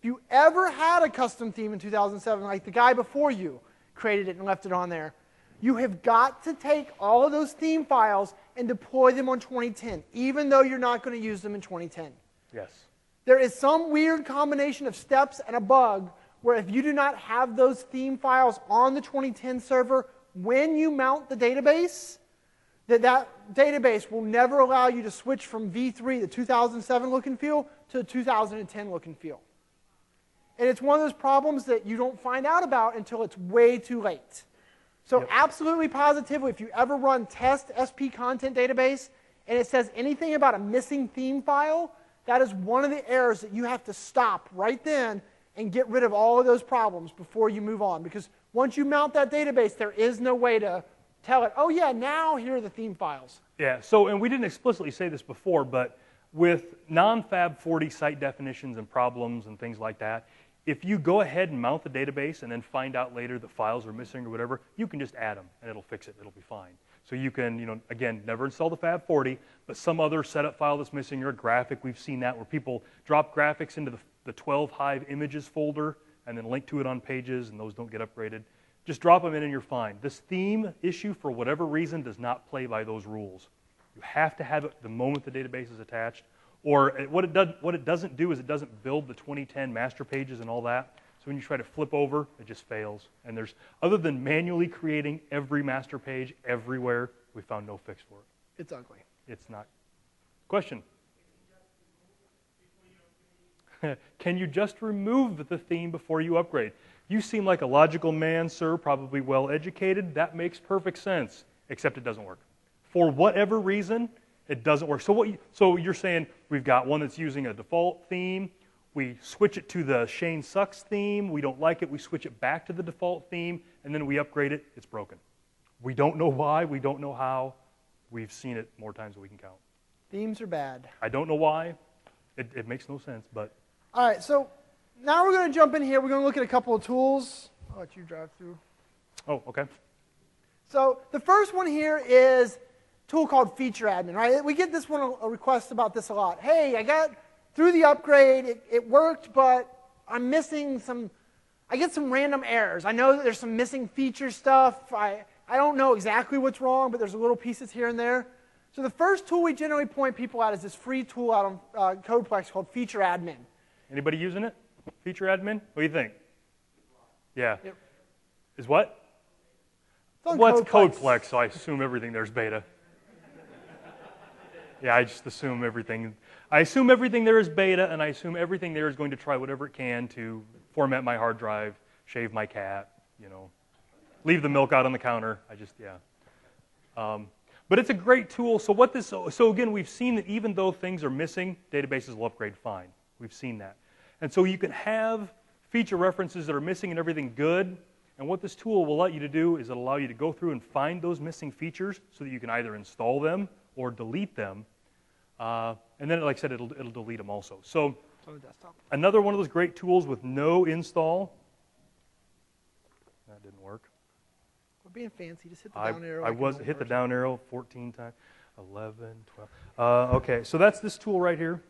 A: If you ever had a custom theme in 2007, like the guy before you created it and left it on there, you have got to take all of those theme files and deploy them on 2010, even though you're not going to use them in 2010.
B: Yes.
A: There is some weird combination of steps and a bug where if you do not have those theme files on the 2010 server when you mount the database, that database will never allow you to switch from V3, the 2007 look and feel, to the 2010 look and feel. And it's one of those problems that you don't find out about until it's way too late. So absolutely positively, if you ever run test SP content database and it says anything about a missing theme file, that is one of the errors that you have to stop right then and get rid of all of those problems before you move on. Because once you mount that database, there is no way to tell it, oh yeah, now here are the theme files.
B: Yeah, so, and we didn't explicitly say this before, but with non-FAB40 site definitions and problems and things like that, if you go ahead and mount the database and then find out later that files are missing or whatever, you can just add them and it'll fix it. It'll be fine. So you can, again, never install the FAB40, but some other setup file that's missing or a graphic. We've seen that where people drop graphics into the 12 Hive images folder and then link to it on pages, and those don't get upgraded. Just drop them in and you're fine. This theme issue, for whatever reason, does not play by those rules. You have to have it the moment the database is attached. Or what it doesn't do is it doesn't build the 2010 master pages and all that. So when you try to flip over, it just fails. And there's, other than manually creating every master page everywhere, we found no fix for it.
A: It's ugly.
B: It's not. Question? Can you just remove the theme before you upgrade? You seem like a logical man, sir, probably well educated. That makes perfect sense, except it doesn't work. For whatever reason, it doesn't work. So you're saying we've got one that's using a default theme. We switch it to the Shane Sucks theme. We don't like it. We switch it back to the default theme, and then we upgrade it. It's broken. We don't know why. We don't know how. We've seen it more times than we can count.
A: Themes are bad.
B: I don't know why. It makes no sense, but...
A: All right, so now we're going to jump in here. We're going to look at a couple of tools. I'll let you drive through.
B: Oh, okay.
A: So the first one here is a tool called Feature Admin, right? We get this one, a request about this a lot. Hey, I got through the upgrade. It worked, but I'm missing I get some random errors. I know that there's some missing feature stuff. I don't know exactly what's wrong, but there's little pieces here and there. So the first tool we generally point people at is this free tool out on Codeplex called Feature Admin.
B: Anybody using it? Feature Admin? What do you think? Yeah.
A: Yep.
B: Is what?
A: It's on
B: Well, it's Codeplex, so I assume everything there's beta. Yeah, I just assume everything. I assume everything there is beta, and I assume everything there is going to try whatever it can to format my hard drive, shave my cat, leave the milk out on the counter. But it's a great tool. So again, we've seen that even though things are missing, databases will upgrade fine. We've seen that. And so you can have feature references that are missing and everything good. And what this tool will let you to do is it'll allow you to go through and find those missing features so that you can either install them or delete them. And then, like I said, it'll delete them also. So
A: on the desktop.
B: Another one of those great tools with no install. That didn't work.
A: We're being fancy. Just hit the down arrow.
B: I hit the down arrow 14 times. 11, 12. Okay, so that's this tool right here.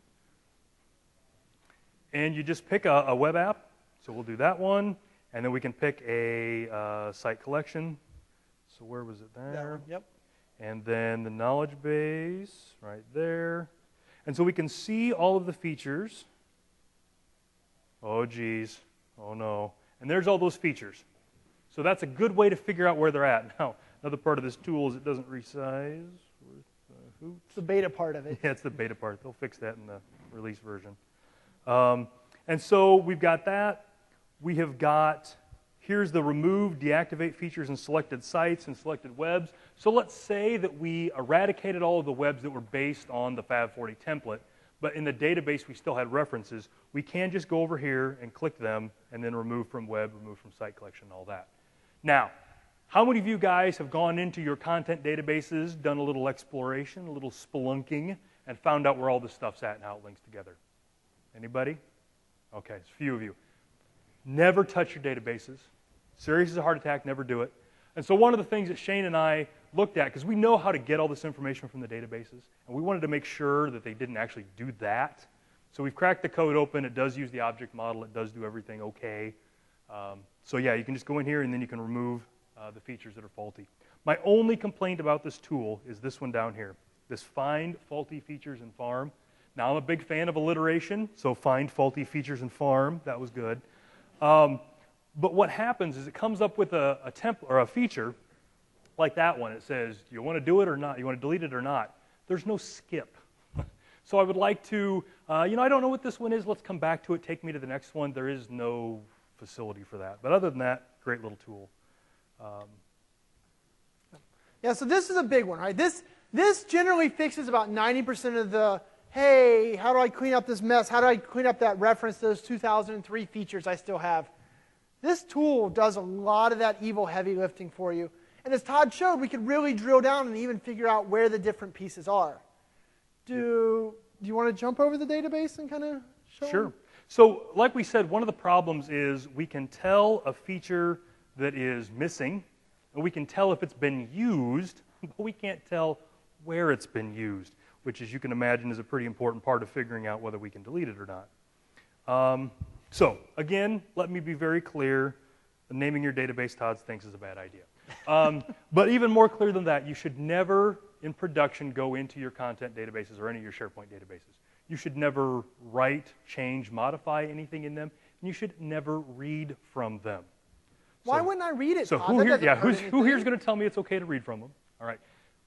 B: And you just pick a web app. So we'll do that one. And then we can pick a site collection. So where was it there?
A: That one, yep.
B: And then the knowledge base right there. And so we can see all of the features. Oh, geez. Oh, no. And there's all those features. So that's a good way to figure out where they're at. Now, another part of this tool is it doesn't resize.
A: It's the beta part of it.
B: Yeah, it's the beta part. They'll fix that in the release version. And so we've got that. We have got, here's the remove, deactivate features in selected sites and selected webs. So let's say that we eradicated all of the webs that were based on the FAB40 template, but in the database we still had references. We can just go over here and click them and then remove from web, remove from site collection, all that. Now, how many of you guys have gone into your content databases, done a little exploration, a little spelunking, and found out where all this stuff's at and how it links together? Anybody? Okay, it's a few of you. Never touch your databases. Serious as a heart attack, never do it. And so one of the things that Shane and I looked at, because we know how to get all this information from the databases, and we wanted to make sure that they didn't actually do that. So we've cracked the code open. It does use the object model. It does do everything okay. So yeah, you can just go in here and then you can remove the features that are faulty. My only complaint about this tool is this one down here, this find faulty features in farm. Now I'm a big fan of alliteration, so find faulty features in farm. That was good. But what happens is it comes up with a template or a feature like that one. It says, do you want to do it or not? You want to delete it or not? There's no skip. So I would like to, I don't know what this one is. Let's come back to it. Take me to the next one. There is no facility for that. But other than that, great little tool.
A: Yeah, so this is a big one, right? This generally fixes about 90% of the, hey, how do I clean up this mess? How do I clean up that reference to those 2003 features I still have? This tool does a lot of that evil heavy lifting for you. And as Todd showed, we could really drill down and even figure out where the different pieces are. Do you want to jump over the database and kind of show
B: Sure.
A: them?
B: So like we said, one of the problems is we can tell a feature that is missing, and we can tell if it's been used, but we can't tell where it's been used, which, as you can imagine, is a pretty important part of figuring out whether we can delete it or not. So again, let me be very clear. Naming your database, Todd thinks, is a bad idea. But even more clear than that, you should never, in production, go into your content databases or any of your SharePoint databases. You should never write, change, modify anything in them, and you should never read from them.
A: Why wouldn't I read it,
B: So
A: Todd?
B: who
A: That
B: here,
A: doesn't
B: yeah,
A: hurt
B: who here is
A: anything.
B: going to tell me it's okay to read from them? All right.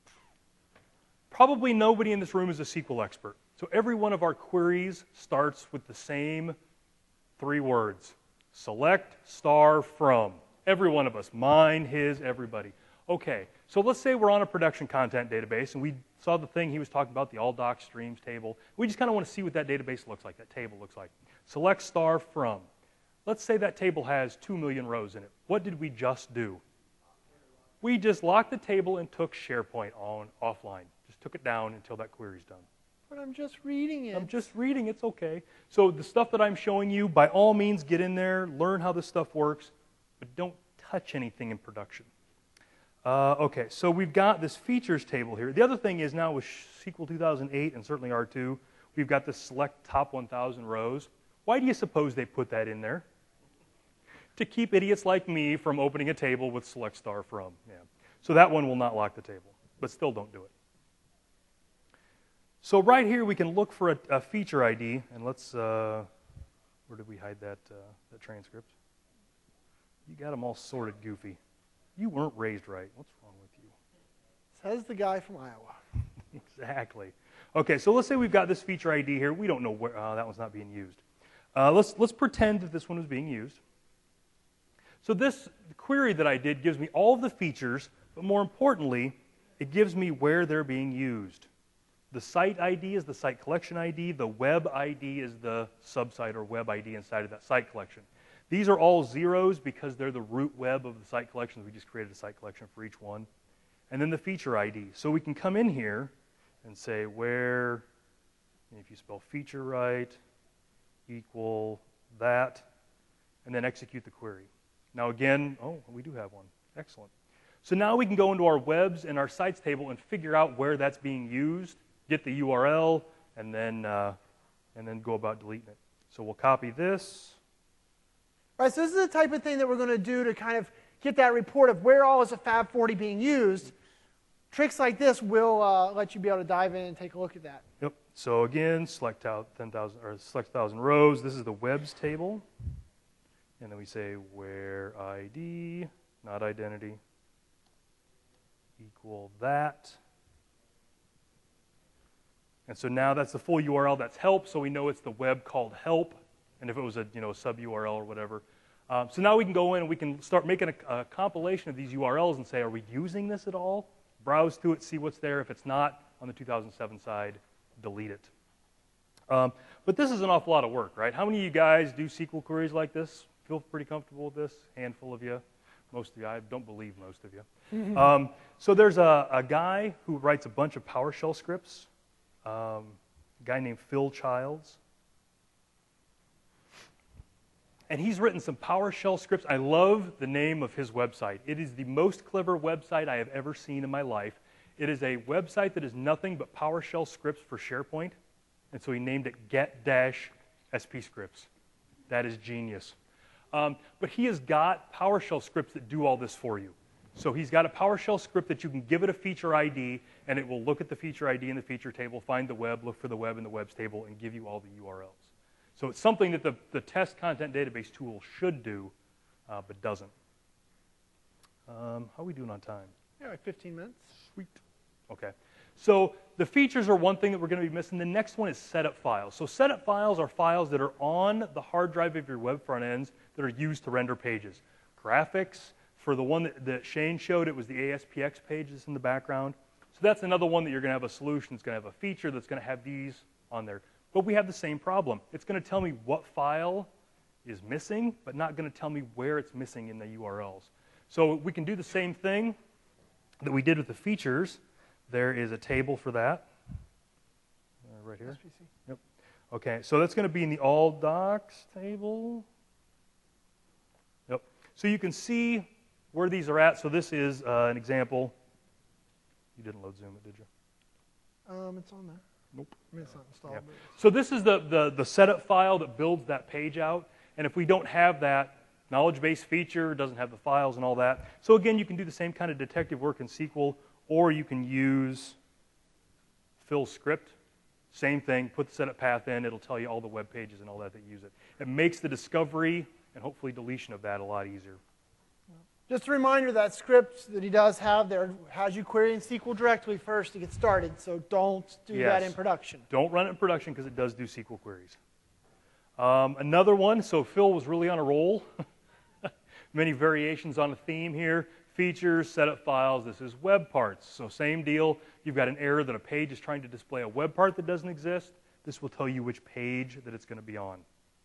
B: Probably nobody in this room is a SQL expert. So every one of our queries starts with the same 3 words. Select star from. Every one of us. Mine, his, everybody. Okay, so let's say we're on a production content database, and we saw the thing he was talking about, the all doc streams table. We just kind of want to see what that database looks like, that table looks like. Select star from. Let's say that table has 2 million rows in it. What did we just do? We just locked the table and took SharePoint offline. Just took it down until that query's done.
A: But I'm just reading it.
B: I'm just reading, it's okay. So the stuff that I'm showing you, by all means, get in there, learn how this stuff works, but don't touch anything in production. Okay, so we've got this features table here. The other thing is now with SQL 2008 and certainly R2, we've got this select top 1,000 rows. Why do you suppose they put that in there? To keep idiots like me from opening a table with select star from. Yeah. So that one will not lock the table, but still don't do it. So right here we can look for a feature ID, and let's, where did we hide that transcript? You got them all sorted goofy. You weren't raised right. What's wrong with you?
A: Says the guy from Iowa.
B: Exactly. Okay, so let's say we've got this feature ID here. We don't know where, that one's not being used. Let's pretend that this one is being used. So this query that I did gives me all of the features, but more importantly, it gives me where they're being used. The site ID is the site collection ID. The web ID is the subsite or web ID inside of that site collection. These are all zeros because they're the root web of the site collections. We just created a site collection for each one. And then the feature ID. So we can come in here and say where, and if you spell feature right, equal that, and then execute the query. Now again, oh, we do have one. Excellent. So now we can go into our webs and our sites table and figure out where that's being used, get the URL, and then go about deleting it. So we'll copy this.
A: Right, so this is the type of thing that we're going to do to kind of get that report of where all is a FAB40 being used. Tricks like this will let you be able to dive in and take a look at that.
B: Yep. So again, select out 10,000 or select 1,000 rows. This is the webs table, and then we say where ID, not identity, equal that. And so now that's the full URL. That's help. So we know it's the web called help. And if it was a sub URL or whatever. So now we can go in and we can start making a compilation of these URLs and say, are we using this at all? Browse through it, see what's there. If it's not on the 2007 side, delete it. But this is an awful lot of work, right? How many of you guys do SQL queries like this? Feel pretty comfortable with this? Handful of you. Most of you. I don't believe most of you. So there's a guy who writes a bunch of PowerShell scripts. A guy named Phil Childs. And he's written some PowerShell scripts. I love the name of his website. It is the most clever website I have ever seen in my life. It is a website that is nothing but PowerShell scripts for SharePoint. And so he named it get-SP scripts. That is genius. But he has got PowerShell scripts that do all this for you. So he's got a PowerShell script that you can give it a feature ID, and it will look at the feature ID in the feature table, find the web, look for the web in the webs table, and give you all the URLs. So it's something that the test content database tool should do, but doesn't. How are we doing on time?
A: Yeah, like 15 minutes.
B: Sweet. Okay. So the features are one thing that we're going to be missing. The next one is setup files. So setup files are files that are on the hard drive of your web front ends that are used to render pages. Graphics, for the one that Shane showed, it was the ASPX page that's in the background. So that's another one that you're going to have a solution. It's going to have a feature that's going to have these on there. But we have the same problem. It's going to tell me what file is missing, but not going to tell me where it's missing in the URLs. So we can do the same thing that we did with the features. There is a table for that. Right here.
A: SPC.
B: Yep. Okay, so that's going to be in the all docs table. Yep. So you can see where these are at. So this is an example. You didn't load Zoom it, did you?
A: It's on there.
B: Nope.
A: I mean, it's not installed.
B: Yeah.
A: But it's-
B: So this is the setup file that builds that page out. And if we don't have that knowledge base feature, doesn't have the files and all that. So again, you can do the same kind of detective work in SQL, or you can use Phil's script. Same thing, put the setup path in, it'll tell you all the web pages and all that use it. It makes the discovery and hopefully deletion of that a lot easier.
A: Just a reminder, that script that he does have there has you query in SQL directly first to get started, so don't do that in production.
B: Don't run it in production because it does do SQL queries. Another one, so Phil was really on a roll. Many variations on a theme here. Features, setup files, this is web parts. So same deal, you've got an error that a page is trying to display a web part that doesn't exist. This will tell you which page that it's going to be on.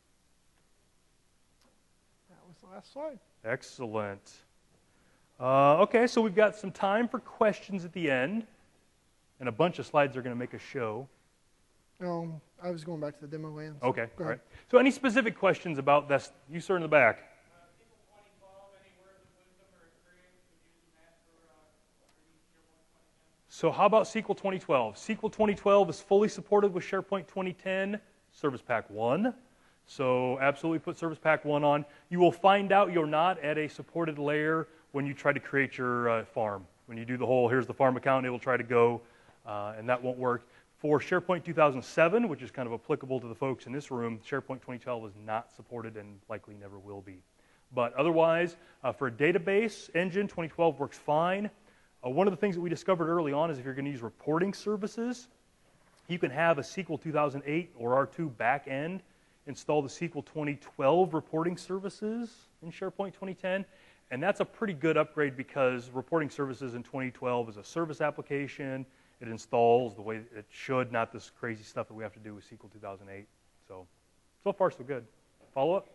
A: That was the last slide.
B: Excellent. Okay, so we've got some time for questions at the end, and a bunch of slides are going to make a show.
A: I was going back to the demo land.
B: Okay,
A: Go
B: all
A: ahead.
B: right. So any specific questions about this? You, sir, in the back. So how about SQL 2012? SQL 2012 is fully supported with SharePoint 2010 Service Pack 1. So absolutely put Service Pack 1 on. You will find out you're not at a supported layer when you try to create your farm. When you do the whole, here's the farm account, it will try to go, and that won't work. For SharePoint 2007, which is kind of applicable to the folks in this room, SharePoint 2012 is not supported and likely never will be. But otherwise, for a database engine, 2012 works fine. One of the things that we discovered early on is if you're going to use reporting services, you can have a SQL 2008 or R2 backend install the SQL 2012 reporting services in SharePoint 2010. And that's a pretty good upgrade because reporting services in 2012 is a service application. It installs the way it should, not this crazy stuff that we have to do with SQL 2008. So far, so good. Follow up?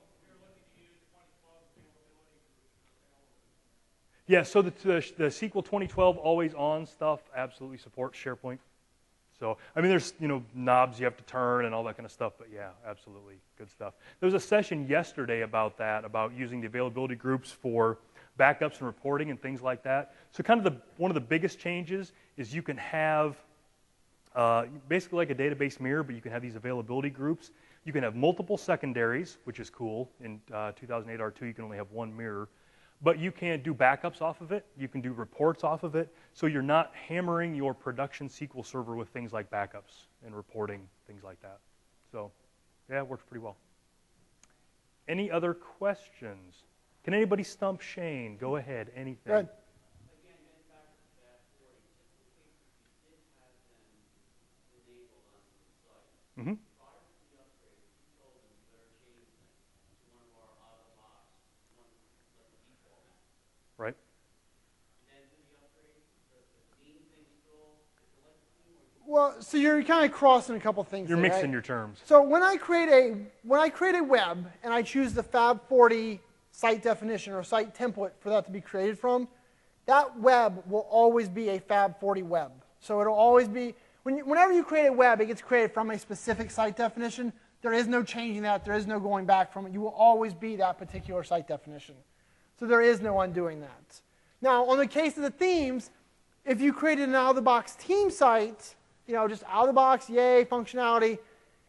B: Yeah, so the SQL 2012 always on stuff absolutely supports SharePoint. So, I mean, there's, knobs you have to turn and all that kind of stuff, but yeah, absolutely good stuff. There was a session yesterday about that, about using the availability groups for backups and reporting and things like that. So kind of one of the biggest changes is you can have basically like a database mirror, but you can have these availability groups. You can have multiple secondaries, which is cool. In 2008 R2, you can only have one mirror. But you can do backups off of it. You can do reports off of it. So you're not hammering your production SQL server with things like backups and reporting, things like that. So, yeah, it works pretty well. Any other questions? Can anybody stump Shane? Go ahead, anything.
A: Go ahead.
D: Again, getting back to the FAB 40, typically you did have them enabled on the site.
B: Mm-hmm.
D: Prior to the upgrade, you told them you better change them to one of our out-of-the-box, one like the default.
B: Right.
D: And then do the upgrade, does the theme thing still like the theme, or
A: Well, so you're kind of crossing a couple things.
B: You're
A: there,
B: mixing
A: right?
B: your terms.
A: So when I create a web and I choose the Fab 40 site definition or site template for that to be created from, that web will always be a Fab 40 web. So it'll always be, whenever you create a web, it gets created from a specific site definition. There is no changing that. There is no going back from it. You will always be that particular site definition. So there is no undoing that. Now, on the case of the themes, if you created an out-of-the-box theme site, just out-of-the-box, yay, functionality,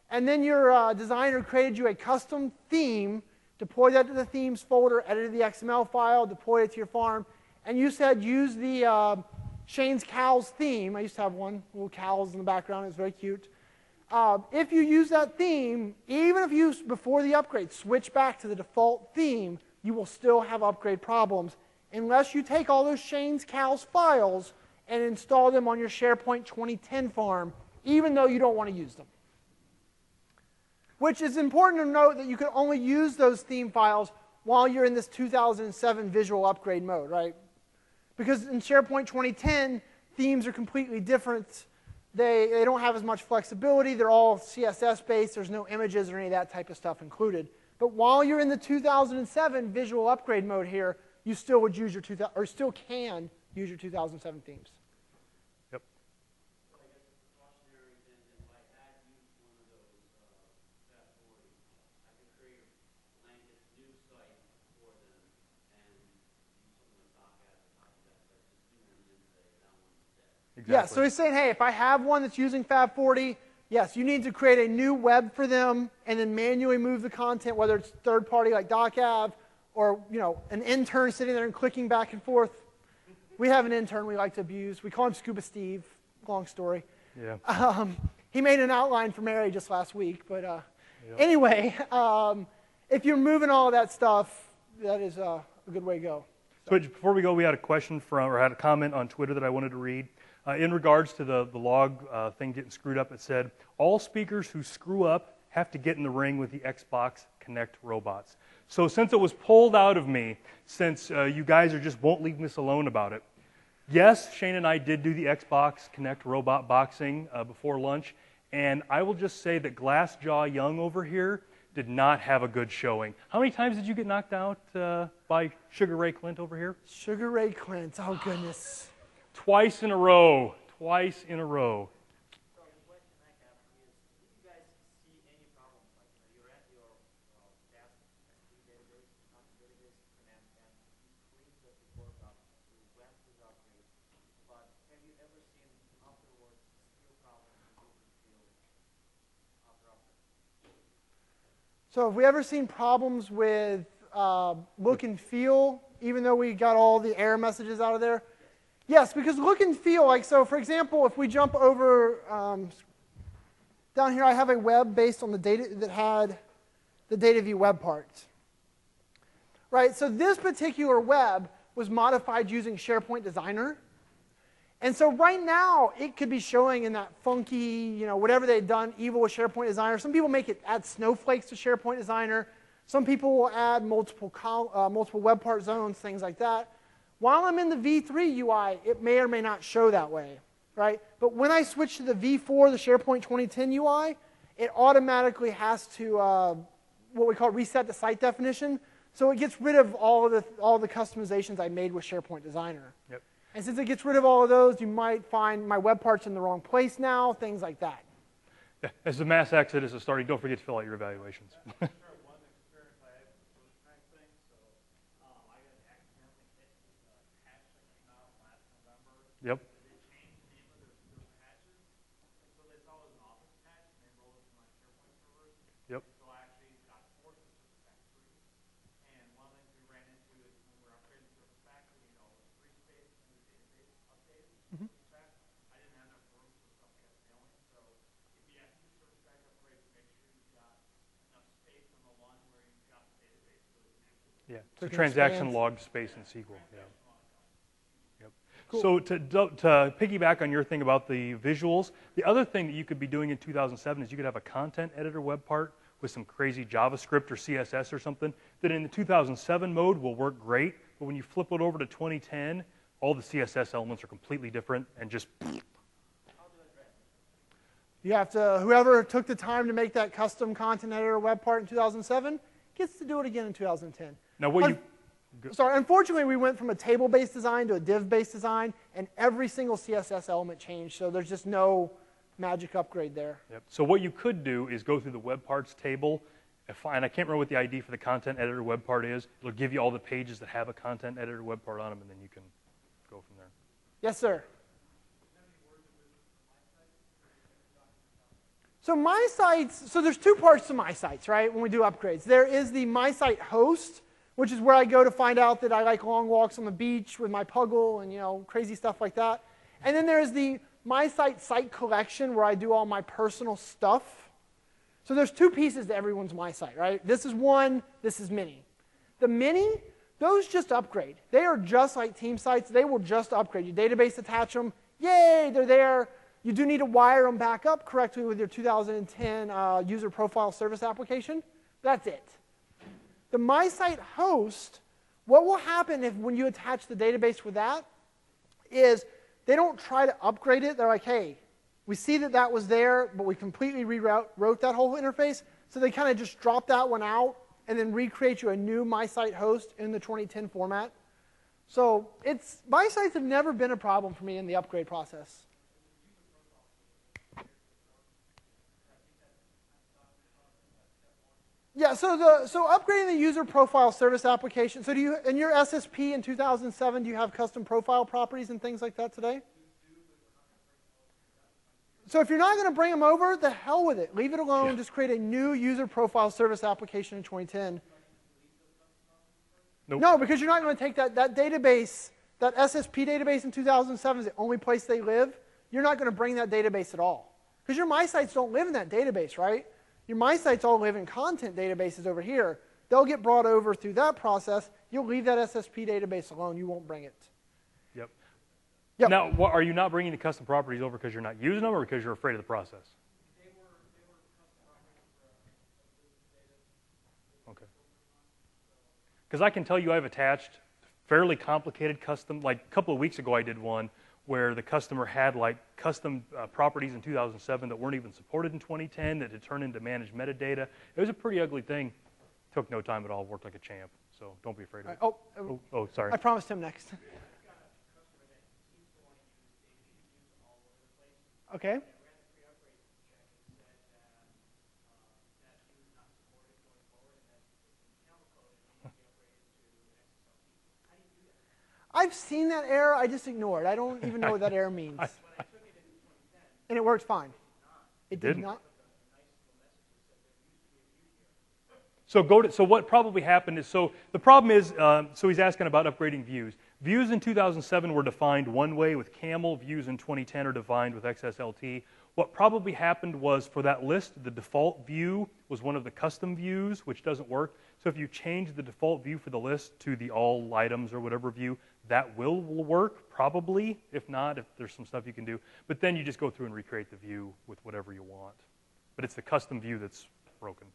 A: and then your designer created you a custom theme, deployed that to the themes folder, edited the XML file, deployed it to your farm, and you said use the Shane's Cows theme. I used to have one, little cows in the background. It was very cute. If you use that theme, even if you, before the upgrade, switch back to the default theme, you will still have upgrade problems unless you take all those Shane's Cows files and install them on your SharePoint 2010 farm, even though you don't want to use them. Which is important to note that you can only use those theme files while you're in this 2007 visual upgrade mode, right? Because in SharePoint 2010, themes are completely different. They don't have as much flexibility. They're all CSS-based. There's no images or any of that type of stuff included. But while you're in the 2007 visual upgrade mode here, you still would use your still can use your 2007 themes.
B: Yep.
D: So I guess the cautionary then, if I had used one of those FAT40, I could create a blanket new site for them and use something like Docker at the top of that site, just do it and then say that one's dead.
B: Exactly.
A: Yeah, so he's saying, hey, if I have one that's using FAT40, yes, you need to create a new web for them and then manually move the content, whether it's third party like DocAv or an intern sitting there and clicking back and forth. We have an intern we like to abuse. We call him Scuba Steve. Long story.
B: Yeah.
A: He made an outline for Mary just last week. But anyway, if you're moving all of that stuff, that is a good way to go.
B: So before we go, we had a question had a comment on Twitter that I wanted to read. In regards to the log thing getting screwed up, it said, all speakers who screw up have to get in the ring with the Xbox Connect robots. So since it was pulled out of me, since you guys just won't leave us alone about it, yes, Shane and I did do the Xbox Connect robot boxing before lunch, and I will just say that Glassjaw Young over here did not have a good showing. How many times did you get knocked out by Sugar Ray Clint over here?
A: Sugar Ray Clint, oh goodness.
B: Twice in a row. Twice in a row.
D: So the question I have is, did you guys see any problems? Like, you're at your desk, S3 database, database, command, and you cleaned the report up, you went through the upgrade, but have you ever seen afterwards still problems with look and feel after upgrade?
A: So have we ever seen problems with look and feel, even though we got all the error messages out of there? Yes, because look and feel, like, so for example, if we jump over down here, I have a web based on the data that had the data view web part. Right, so this particular web was modified using SharePoint Designer. And so right now, it could be showing in that funky, whatever they've done, evil with SharePoint Designer. Some people add snowflakes to SharePoint Designer. Some people will add multiple web part zones, things like that. While I'm in the V3 UI, it may or may not show that way, right? But when I switch to the V4, the SharePoint 2010 UI, it automatically has to, what we call reset the site definition. So it gets rid of all the customizations I made with SharePoint Designer.
B: Yep.
A: And since it gets rid of all of those, you might find my web parts in the wrong place now, things like that.
B: Yeah. As the mass exodus is starting, don't forget to fill out your evaluations. Yep. Yep. Yeah. So transaction log space in SQL. Yeah. Yep. Cool. So to piggyback on your thing about the visuals, the other thing that you could be doing in 2007 is you could have a content editor web part with some crazy JavaScript or CSS or something that in the 2007 mode will work great, but when you flip it over to 2010, all the CSS elements are completely different and just.
A: You have to, whoever took the time to make that custom content editor web part in 2007 gets to do it again in 2010.
B: Now what you.
A: Sorry, unfortunately, we went from a table-based design to a div-based design, and every single CSS element changed, so there's just no magic upgrade there.
B: Yep. So what you could do is go through the web parts table, and I can't remember what the ID for the content editor web part is. It'll give you all the pages that have a content editor web part on them, and then you can go from there.
A: Yes, sir. So my sites, so there's two parts to my sites, right, when we do upgrades. There is the my site host, which is where I go to find out that I like long walks on the beach with my Puggle and, you know, crazy stuff like that. And then there's the my site site collection where I do all my personal stuff. So there's two pieces to everyone's my site, right? This is one, this is mini. The mini, those just upgrade. They are just like team sites. They will just upgrade. You database attach them, yay, they're there. You do need to wire them back up correctly with your 2010 user profile service application. That's it. The My Site host, what will happen if when you attach the database with that is they don't try to upgrade it. They're like, hey, we see that that was there, but we completely rewrote that whole interface. So they kind of just drop that one out and then recreate you a new My Site host in the 2010 format. So My Sites have never been a problem for me in the upgrade process. Yeah, so upgrading the user profile service application. So do you, in your SSP in 2007, do you have custom profile properties and things like that today? So if you're not going to bring them over, the hell with it. Leave it alone. Just create a new user profile service application in 2010.
B: Nope.
A: No, because you're not going to take that database, that SSP database in 2007 is the only place they live. You're not going to bring that database at all. Because your My Sites don't live in that database, right? Your My Sites all live in content databases over here. They'll get brought over through that process. You'll leave that SSP database alone. You won't bring it.
B: Yep.
A: Yep.
B: Now, are you not bringing the custom properties over because you're not using them or because you're afraid of the process?
D: They were custom properties for
B: Okay. Because I can tell you I've attached fairly complicated custom, like a couple of weeks ago I did one where the customer had like custom properties in 2007 that weren't even supported in 2010 that had turned into managed metadata. It was a pretty ugly thing. Took no time at all. Worked like a champ. So don't be afraid of it. Oh, sorry.
A: I promised him next. Okay. I've seen that error. I just ignore it. I don't even know what that error means. And it works fine. It did not.
B: So what probably happened is, so the problem is, so he's asking about upgrading views. Views in 2007 were defined one way with Camel. Views in 2010 are defined with XSLT. What probably happened was for that list, the default view was one of the custom views, which doesn't work. So if you change the default view for the list to the all items or whatever view, that will work, probably. If not, if there's some stuff you can do. But then you just go through and recreate the view with whatever you want. But it's the custom view that's broken.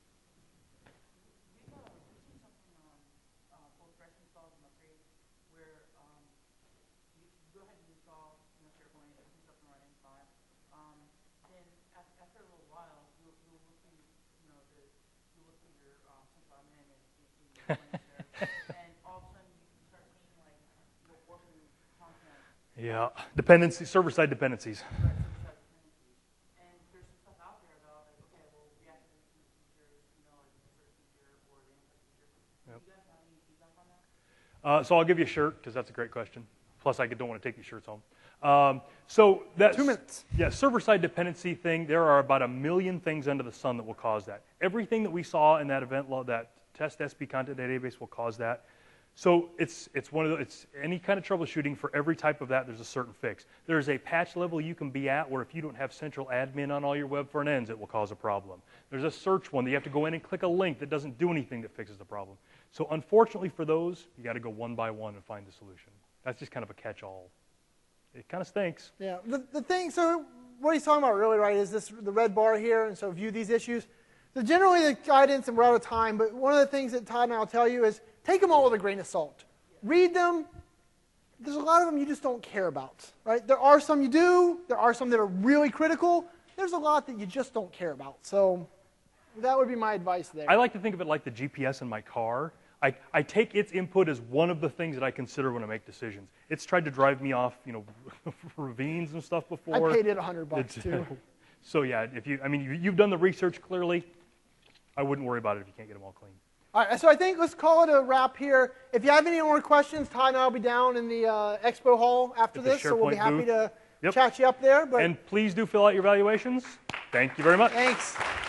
B: Yeah, dependency, server-side dependencies.
D: and there's some stuff out there about like, okay, well, React features, you know, like a certain feature or the input feature. Do you guys have any feedback on that?
B: So I'll give you a shirt because that's a great question. Plus, I don't want to take these shirts home. So that's
A: 2 minutes.
B: Yeah, server-side dependency thing. There are about 1 million things under the sun that will cause that. Everything that we saw in that event, that test SP content database will cause that. So it's any kind of troubleshooting for every type of that. There's a certain fix. There's a patch level you can be at where if you don't have central admin on all your web front ends, it will cause a problem. There's a search one that you have to go in and click a link that doesn't do anything that fixes the problem. So unfortunately for those, you got to go one by one and find the solution. That's just kind of a catch-all. It kind of stinks.
A: Yeah. The thing. So what he's talking about really, right, is the red bar here, and so view these issues. So generally the guidance, and we're out of time, but one of the things that Todd and I will tell you is take them all with a grain of salt. Read them. There's a lot of them you just don't care about, right? There are some you do. There are some that are really critical. There's a lot that you just don't care about. So that would be my advice there.
B: I like to think of it like the GPS in my car. I take its input as one of the things that I consider when I make decisions. It's tried to drive me off, ravines and stuff before.
A: I paid it $100 too.
B: So yeah, you've done the research clearly. I wouldn't worry about it if you can't get them all clean.
A: All right, so I think let's call it a wrap here. If you have any more questions, Todd and I will be down in the expo hall after
B: At the
A: this, so we'll be
B: SharePoint
A: happy
B: booth.
A: to chat you up there. But
B: And please do fill out your evaluations. Thank you very much.
A: Thanks.